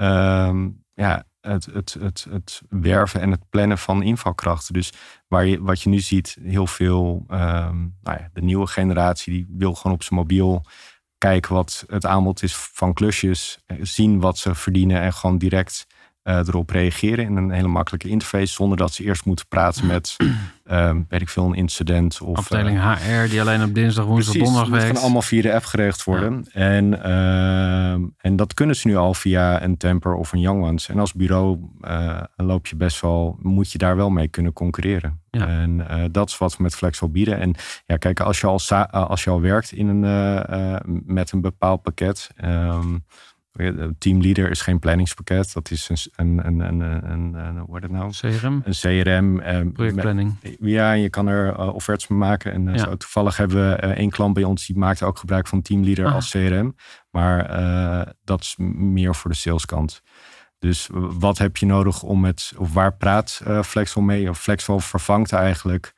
werven en het plannen van invalkrachten. Dus wat je nu ziet, heel veel, de nieuwe generatie die wil gewoon op zijn mobiel kijken wat het aanbod is van klusjes, zien wat ze verdienen en gewoon direct erop reageren in een hele makkelijke interface, zonder dat ze eerst moeten praten met, weet ik veel, een incident. Of afdeling HR die alleen op dinsdag, woensdag, donderdag werkt. Het kan allemaal via de app geregeld worden. Ja. En dat kunnen ze nu al via een Temper of een Young Ones. En als bureau moet je daar wel mee kunnen concurreren. Ja. En dat is wat we met Flexwell bieden. En ja, kijk, als je al werkt met een bepaald pakket. Teamleader is geen planningspakket. Dat is hoe wordt het nou? CRM. Een CRM. Projectplanning. Je kan er offertes mee maken. En zo, toevallig hebben we één klant bij ons die maakt ook gebruik van Teamleader als CRM. Maar dat is meer voor de saleskant. Dus wat heb je nodig of waar praat Flexwell mee? Of Flexwell vervangt eigenlijk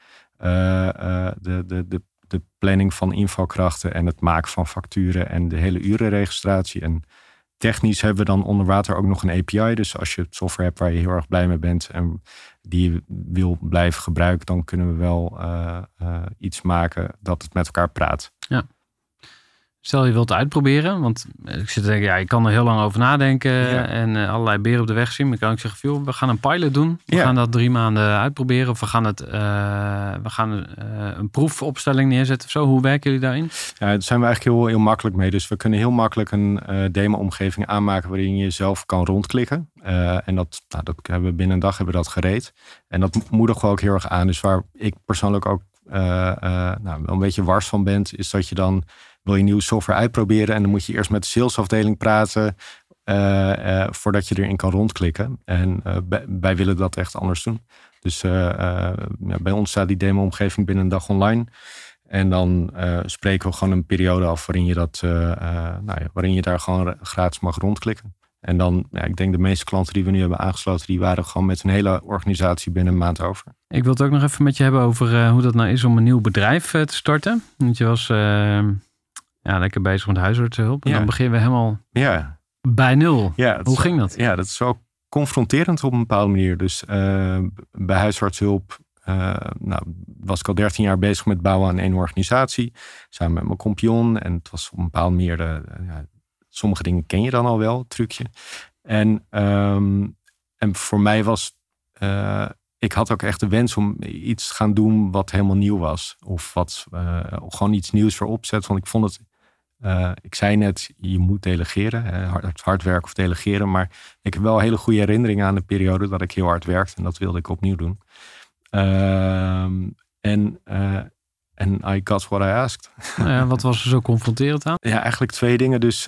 de planning van invalkrachten en het maken van facturen en de hele urenregistratie. En technisch hebben we dan onder water ook nog een API. Dus als je software hebt waar je heel erg blij mee bent en die je wil blijven gebruiken, dan kunnen we wel iets maken dat het met elkaar praat. Ja. Stel je wilt het uitproberen, want ik zit te denken, ik kan er heel lang over nadenken en allerlei beren op de weg zien. Maar ik kan ook zeggen, we gaan een pilot doen. We gaan dat 3 maanden uitproberen. Of we gaan een proefopstelling neerzetten of zo. Hoe werken jullie daarin? Ja, daar zijn we eigenlijk heel, heel makkelijk mee. Dus we kunnen heel makkelijk een demo-omgeving aanmaken waarin je zelf kan rondklikken. En dat hebben we binnen een dag gereed. En dat moedigen we ook heel erg aan. Dus waar ik persoonlijk ook wel een beetje wars van ben, is dat je dan wil je nieuwe software uitproberen en dan moet je eerst met de salesafdeling praten voordat je erin kan rondklikken. En wij willen dat echt anders doen. Dus bij ons staat die demo-omgeving binnen een dag online. En dan spreken we gewoon een periode af waarin je daar gewoon gratis mag rondklikken. En dan, ik denk de meeste klanten die we nu hebben aangesloten, die waren gewoon met hun hele organisatie binnen een maand over. Ik wil het ook nog even met je hebben over hoe dat nou is om een nieuw bedrijf te starten. Want je was lekker bezig met huisartsenhulp. En dan beginnen we helemaal bij nul. Ja, hoe ging dat? Ja, dat is wel confronterend op een bepaalde manier. Dus bij huisartsenhulp was ik al 13 jaar bezig met bouwen aan één organisatie. Samen met mijn compagnon. En het was op een bepaalde manier sommige dingen ken je dan al wel, trucje. En voor mij was ik had ook echt de wens om iets te gaan doen wat helemaal nieuw was. Of wat gewoon iets nieuws voor opzet. Want ik vond het, ik zei net, je moet delegeren. Hard werken of delegeren. Maar ik heb wel hele goede herinneringen aan de periode dat ik heel hard werkte. En dat wilde ik opnieuw doen. En I got what I asked. Wat was er zo confronterend aan? Ja, eigenlijk 2 dingen. Dus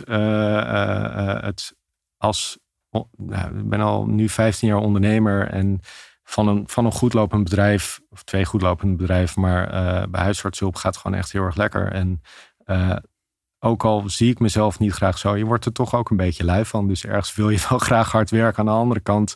ik ben al nu 15 jaar ondernemer en van een goedlopend bedrijf, of 2 goedlopende bedrijven, maar bij huisartsenhulp gaat het gewoon echt heel erg lekker. En ook al zie ik mezelf niet graag zo, je wordt er toch ook een beetje lui van. Dus ergens wil je wel graag hard werken. Aan de andere kant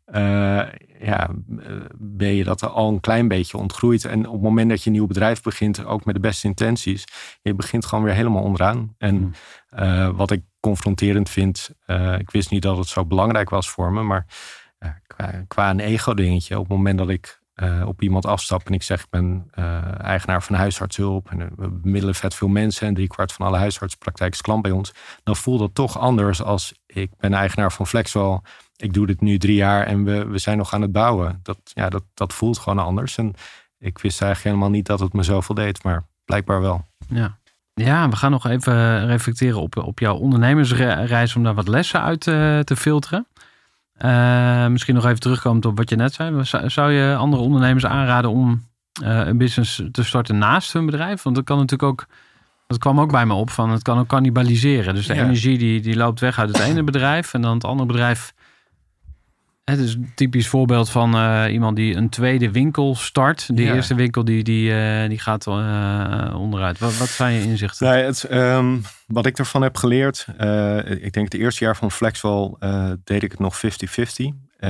ben je dat al een klein beetje ontgroeid. En op het moment dat je een nieuw bedrijf begint, ook met de beste intenties, je begint gewoon weer helemaal onderaan. En wat ik confronterend vind, ik wist niet dat het zo belangrijk was voor me, maar qua een ego-dingetje. Op het moment dat ik op iemand afstap en ik zeg ik ben eigenaar van huisartshulp en we bemiddelen vet veel mensen en 3/4 van alle huisartsenpraktijk is klant bij ons, dan voelt dat toch anders als ik ben eigenaar van Flexwell. Ik doe dit nu 3 jaar en we zijn nog aan het bouwen. Dat voelt gewoon anders. En ik wist eigenlijk helemaal niet dat het me zoveel deed, maar blijkbaar wel. Ja, we gaan nog even reflecteren op jouw ondernemersreis om daar wat lessen uit te filteren. Misschien nog even terugkomen op wat je net zei. Zou je andere ondernemers aanraden om een business te starten naast hun bedrijf? Want dat kan natuurlijk ook, dat kwam ook bij me op, van het kan ook cannibaliseren. Dus de energie die loopt weg uit het ene bedrijf en dan het andere bedrijf. Het is een typisch voorbeeld van iemand die een tweede winkel start. De eerste winkel die gaat onderuit. Wat zijn je inzichten? Nee, wat ik ervan heb geleerd. Ik denk het eerste jaar van Flexwell deed ik het nog 50-50.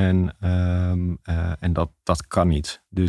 En dat kan niet. Dus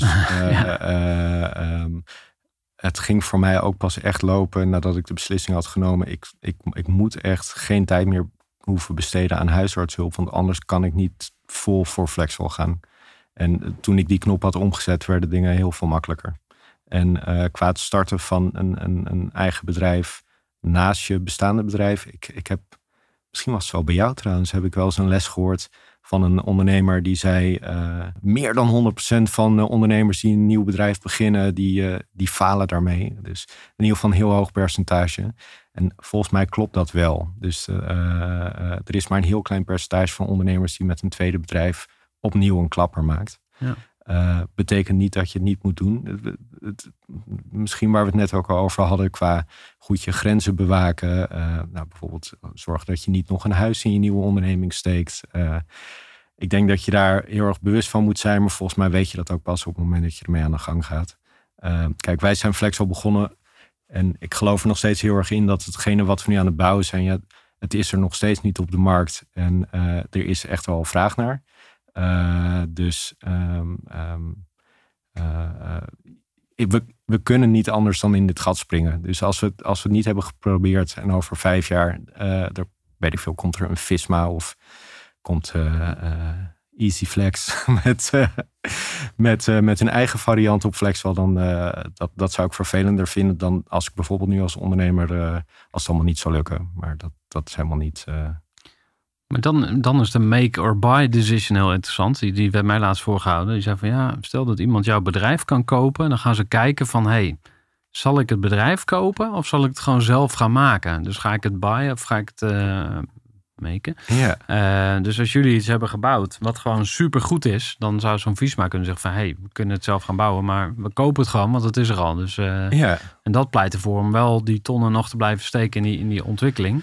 het ging voor mij ook pas echt lopen nadat ik de beslissing had genomen. Ik moet echt geen tijd meer hoeven besteden aan huisartshulp. Want anders kan ik niet vol voor Flexwell gaan. En toen ik die knop had omgezet, werden dingen heel veel makkelijker. En qua het starten van een eigen bedrijf naast je bestaande bedrijf. Ik heb, misschien was het wel bij jou trouwens, heb ik wel eens een les gehoord van een ondernemer die zei meer dan 100% van ondernemers die een nieuw bedrijf beginnen, die falen daarmee. Dus in ieder geval een heel hoog percentage. En volgens mij klopt dat wel. Dus er is maar een heel klein percentage van ondernemers die met een tweede bedrijf opnieuw een klapper maakt. Ja. Betekent niet dat je het niet moet doen. Misschien waar we het net ook al over hadden qua goed je grenzen bewaken. Bijvoorbeeld zorg dat je niet nog een huis in je nieuwe onderneming steekt. Ik denk dat je daar heel erg bewust van moet zijn. Maar volgens mij weet je dat ook pas op het moment dat je ermee aan de gang gaat. Kijk, wij zijn Flexwell begonnen. En ik geloof er nog steeds heel erg in dat hetgene wat we nu aan het bouwen zijn, het is er nog steeds niet op de markt. En er is echt wel vraag naar. We kunnen niet anders dan in dit gat springen. Dus als we het niet hebben geprobeerd en over 5 jaar, komt er een Visma of komt EasyFlex met een eigen variant op Flexwell, dan dat zou ik vervelender vinden dan als ik bijvoorbeeld nu als ondernemer, als het allemaal niet zou lukken. Maar dat is helemaal niet. Maar dan is de make or buy decision heel interessant. Die werd mij laatst voorgehouden. Die zei van stel dat iemand jouw bedrijf kan kopen. Dan gaan ze kijken van zal ik het bedrijf kopen of zal ik het gewoon zelf gaan maken? Dus ga ik het buyen of ga ik het maken? Yeah. Dus als jullie iets hebben gebouwd wat gewoon supergoed is, dan zou zo'n Visma kunnen zeggen van we kunnen het zelf gaan bouwen, maar we kopen het gewoon, want het is er al. Dus, En dat pleit ervoor om wel die tonnen nog te blijven steken in die ontwikkeling.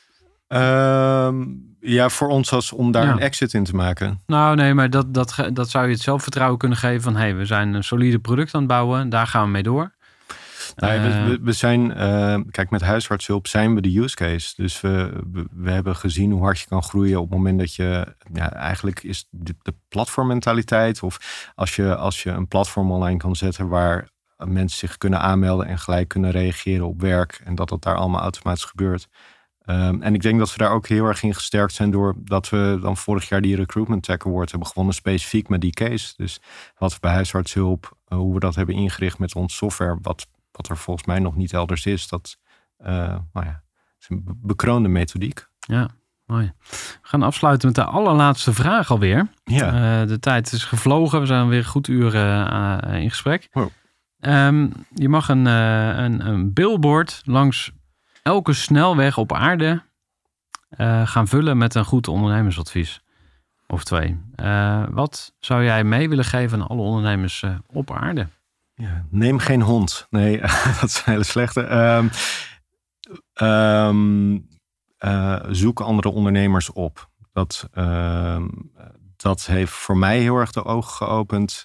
Voor ons als om daar een exit in te maken. Nou nee, maar dat zou je het zelfvertrouwen kunnen geven van we zijn een solide product aan het bouwen, daar gaan we mee door. We zijn, kijk, met huisartshulp zijn we de use case. Dus we hebben gezien hoe hard je kan groeien op het moment dat je, eigenlijk is de platformmentaliteit, of als je een platform online kan zetten waar mensen zich kunnen aanmelden en gelijk kunnen reageren op werk en dat daar allemaal automatisch gebeurt. En ik denk dat we daar ook heel erg in gesterkt zijn doordat we dan vorig jaar die Recruitment Tech Award hebben gewonnen, specifiek met die case. Dus wat we bij huisartshulp, hoe we dat hebben ingericht met ons software, wat er volgens mij nog niet elders is, dat is een bekroonde methodiek. Ja, mooi. We gaan afsluiten met de allerlaatste vraag alweer. Ja. De tijd is gevlogen. We zijn alweer een goed uur in gesprek. Oh. Je mag een billboard langs elke snelweg op aarde gaan vullen met een goed ondernemersadvies. Of 2. Wat zou jij mee willen geven aan alle ondernemers op aarde? Ja, neem geen hond. Nee, dat is een hele slechte. Zoek andere ondernemers op. Dat heeft voor mij heel erg de ogen geopend.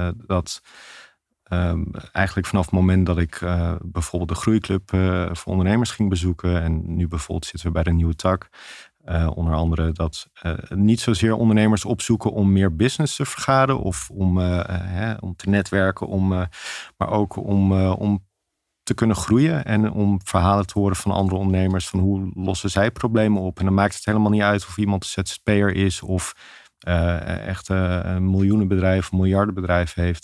Eigenlijk vanaf het moment dat ik bijvoorbeeld de Groeiclub voor ondernemers ging bezoeken. En nu bijvoorbeeld zitten we bij de nieuwe tak. Onder andere dat niet zozeer ondernemers opzoeken om meer business te vergaren of om te netwerken, maar ook om te kunnen groeien en om verhalen te horen van andere ondernemers van hoe lossen zij problemen op. En dan maakt het helemaal niet uit of iemand een ZZP'er is of echt een miljoenenbedrijf, miljardenbedrijf heeft.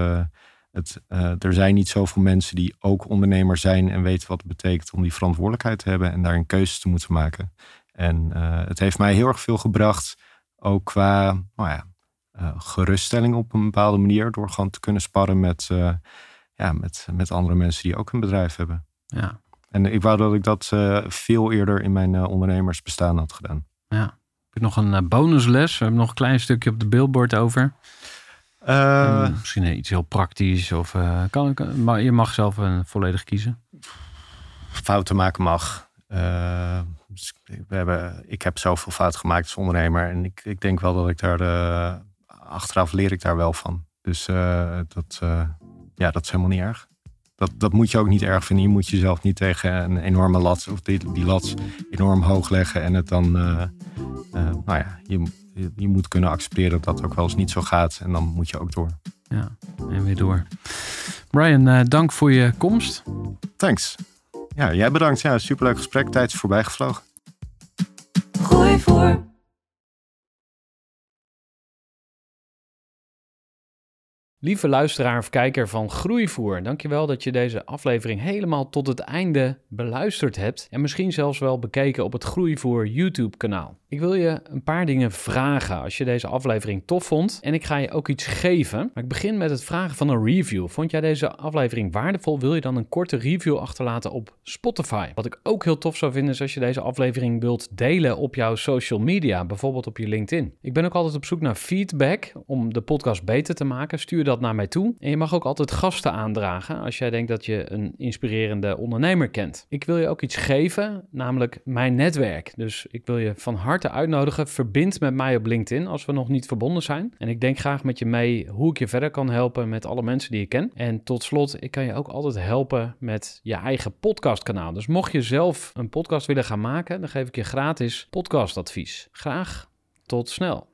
Er zijn niet zoveel mensen die ook ondernemer zijn en weten wat het betekent om die verantwoordelijkheid te hebben en daarin keuzes te moeten maken. En het heeft mij heel erg veel gebracht, ook qua geruststelling op een bepaalde manier, door gewoon te kunnen sparren met andere mensen die ook een bedrijf hebben. Ja. En ik wou dat ik dat veel eerder in mijn ondernemersbestaan had gedaan. Ja. Heb je nog een bonusles? We hebben nog een klein stukje op de billboard over. Misschien iets heel praktisch. Of maar je mag zelf volledig kiezen. Fouten maken mag. Ik heb zoveel fouten gemaakt als ondernemer. En ik denk wel dat ik daar... achteraf leer ik daar wel van. Dus dat is helemaal niet erg. Dat moet je ook niet erg vinden. Je moet jezelf niet tegen een enorme lat... of die lat enorm hoog leggen. En het dan... je moet kunnen accepteren dat dat ook wel eens niet zo gaat. En dan moet je ook door. Ja, en weer door. Brian, dank voor je komst. Thanks. Ja, jij bedankt. Ja, superleuk gesprek. Tijd is voorbij gevlogen. Groeivoer. Lieve luisteraar of kijker van Groeivoer, dankjewel dat je deze aflevering helemaal tot het einde beluisterd hebt en misschien zelfs wel bekeken op het Groeivoer YouTube-kanaal. Ik wil je een paar dingen vragen als je deze aflevering tof vond en ik ga je ook iets geven. Maar ik begin met het vragen van een review. Vond jij deze aflevering waardevol? Wil je dan een korte review achterlaten op Spotify? Wat ik ook heel tof zou vinden is als je deze aflevering wilt delen op jouw social media, bijvoorbeeld op je LinkedIn. Ik ben ook altijd op zoek naar feedback om de podcast beter te maken. Stuur dat naar mij toe. En je mag ook altijd gasten aandragen als jij denkt dat je een inspirerende ondernemer kent. Ik wil je ook iets geven, namelijk mijn netwerk. Dus ik wil je van harte uitnodigen. Verbind met mij op LinkedIn als we nog niet verbonden zijn. En ik denk graag met je mee hoe ik je verder kan helpen met alle mensen die ik ken. En tot slot, ik kan je ook altijd helpen met je eigen podcastkanaal. Dus mocht je zelf een podcast willen gaan maken, dan geef ik je gratis podcastadvies. Graag tot snel.